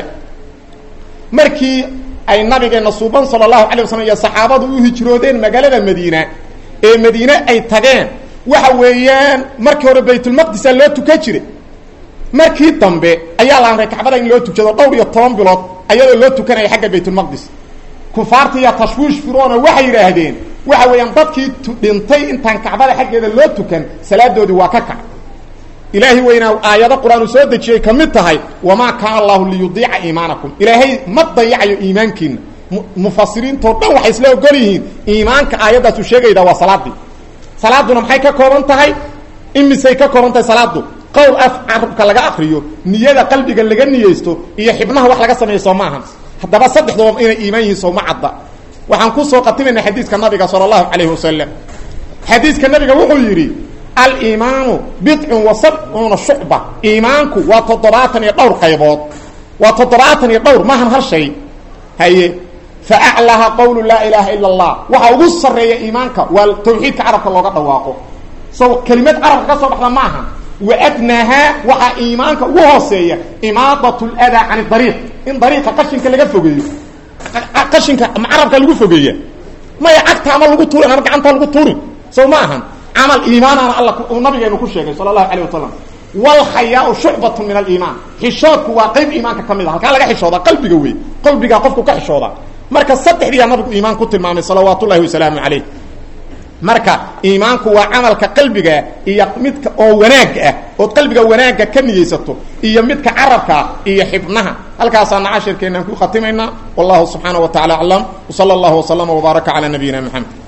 markii ay nabigeena suuban sallallahu alayhi wasallam iyo saxaabadu u hijroodeen magaalada Madiina ay tageen waxa weeyaan markii hore baytul maqdis loo tukan jiray markii dambe ayaa la amray kacbada in loo tukado dhowr iyo 10 bilood ayadoo loo tukanay xagga baytul maqdis kufaartiya tashwiish firoona waxay yiraahdeen waxa weeyaan dadkii dhintay intaan kacbada xaggeeda loo tukan salaadoodii waa ka kac ilaahi weyna aayada quraan soo dejiyay kamid tahay wama kana allah li yudi'a iimaanakum ilaahi ma dayacayo iimaankiina mufassiriin to dhan waxay isla ogol yihiin iimaanka aayadaas uu sheegayda waa salaadii salaaduna maxay ka kooban tahay imisay ka kooban tahay salaadu qowl afcaalka laga akhriyo niyada qalbiga laga niyeysto iyo xibnaha wax laga sameeyo Soomahan hadaba saddexdooda inay iimaan yihiin Soomacada waxaan ku soo qatiminaa xadiiska nabiga sallallahu alayhi wasallam xadiiska nabiga wuxuu yiri al-iimaanu bid'un wa sab'una shu'ba iimaanku waa 7 iyo dhowr qaybood waa 7 iyo dhowr maahan hal shay haye فأعلها قول لا إله إلا الله وحاو سرية إيمانك والتوحيد كعرفك الله قد واقو كلمات عرفك صبح معها وأدناها وحا إيمانك وهو سيئة إماطة الأذى عن الطريق إن طريقة قشنك اللي قفوقية قشنك معرفك اللي قفوقية ما يعكت عمل لقطوري أنا رجعنتها لقطوري سو معها عمل إيمان أنا الله والنبي يقول شيء صلى الله عليه وسلم والحياء شعبة من الإيمان حشوك وقيب إيمانك كملها كان لك حشوضة قلبك قوي قلبك قفك كحشوضة marka saddexdiya nabigu iimaan ku tilmaamay salawaatullaahi wa salaamu alayhi marka iimaanku waa amalka qalbiga iyo midka oo wanaag ah oo qalbiga wanaagga ka niyeysato iyo midka carabka iyo xibnaha halkaasaan cashirkeenan ku khatimayna wallahu subhanahu wa ta'ala a'lam wa sallallahu wa sallama wa baraka ala nabiyina muhammad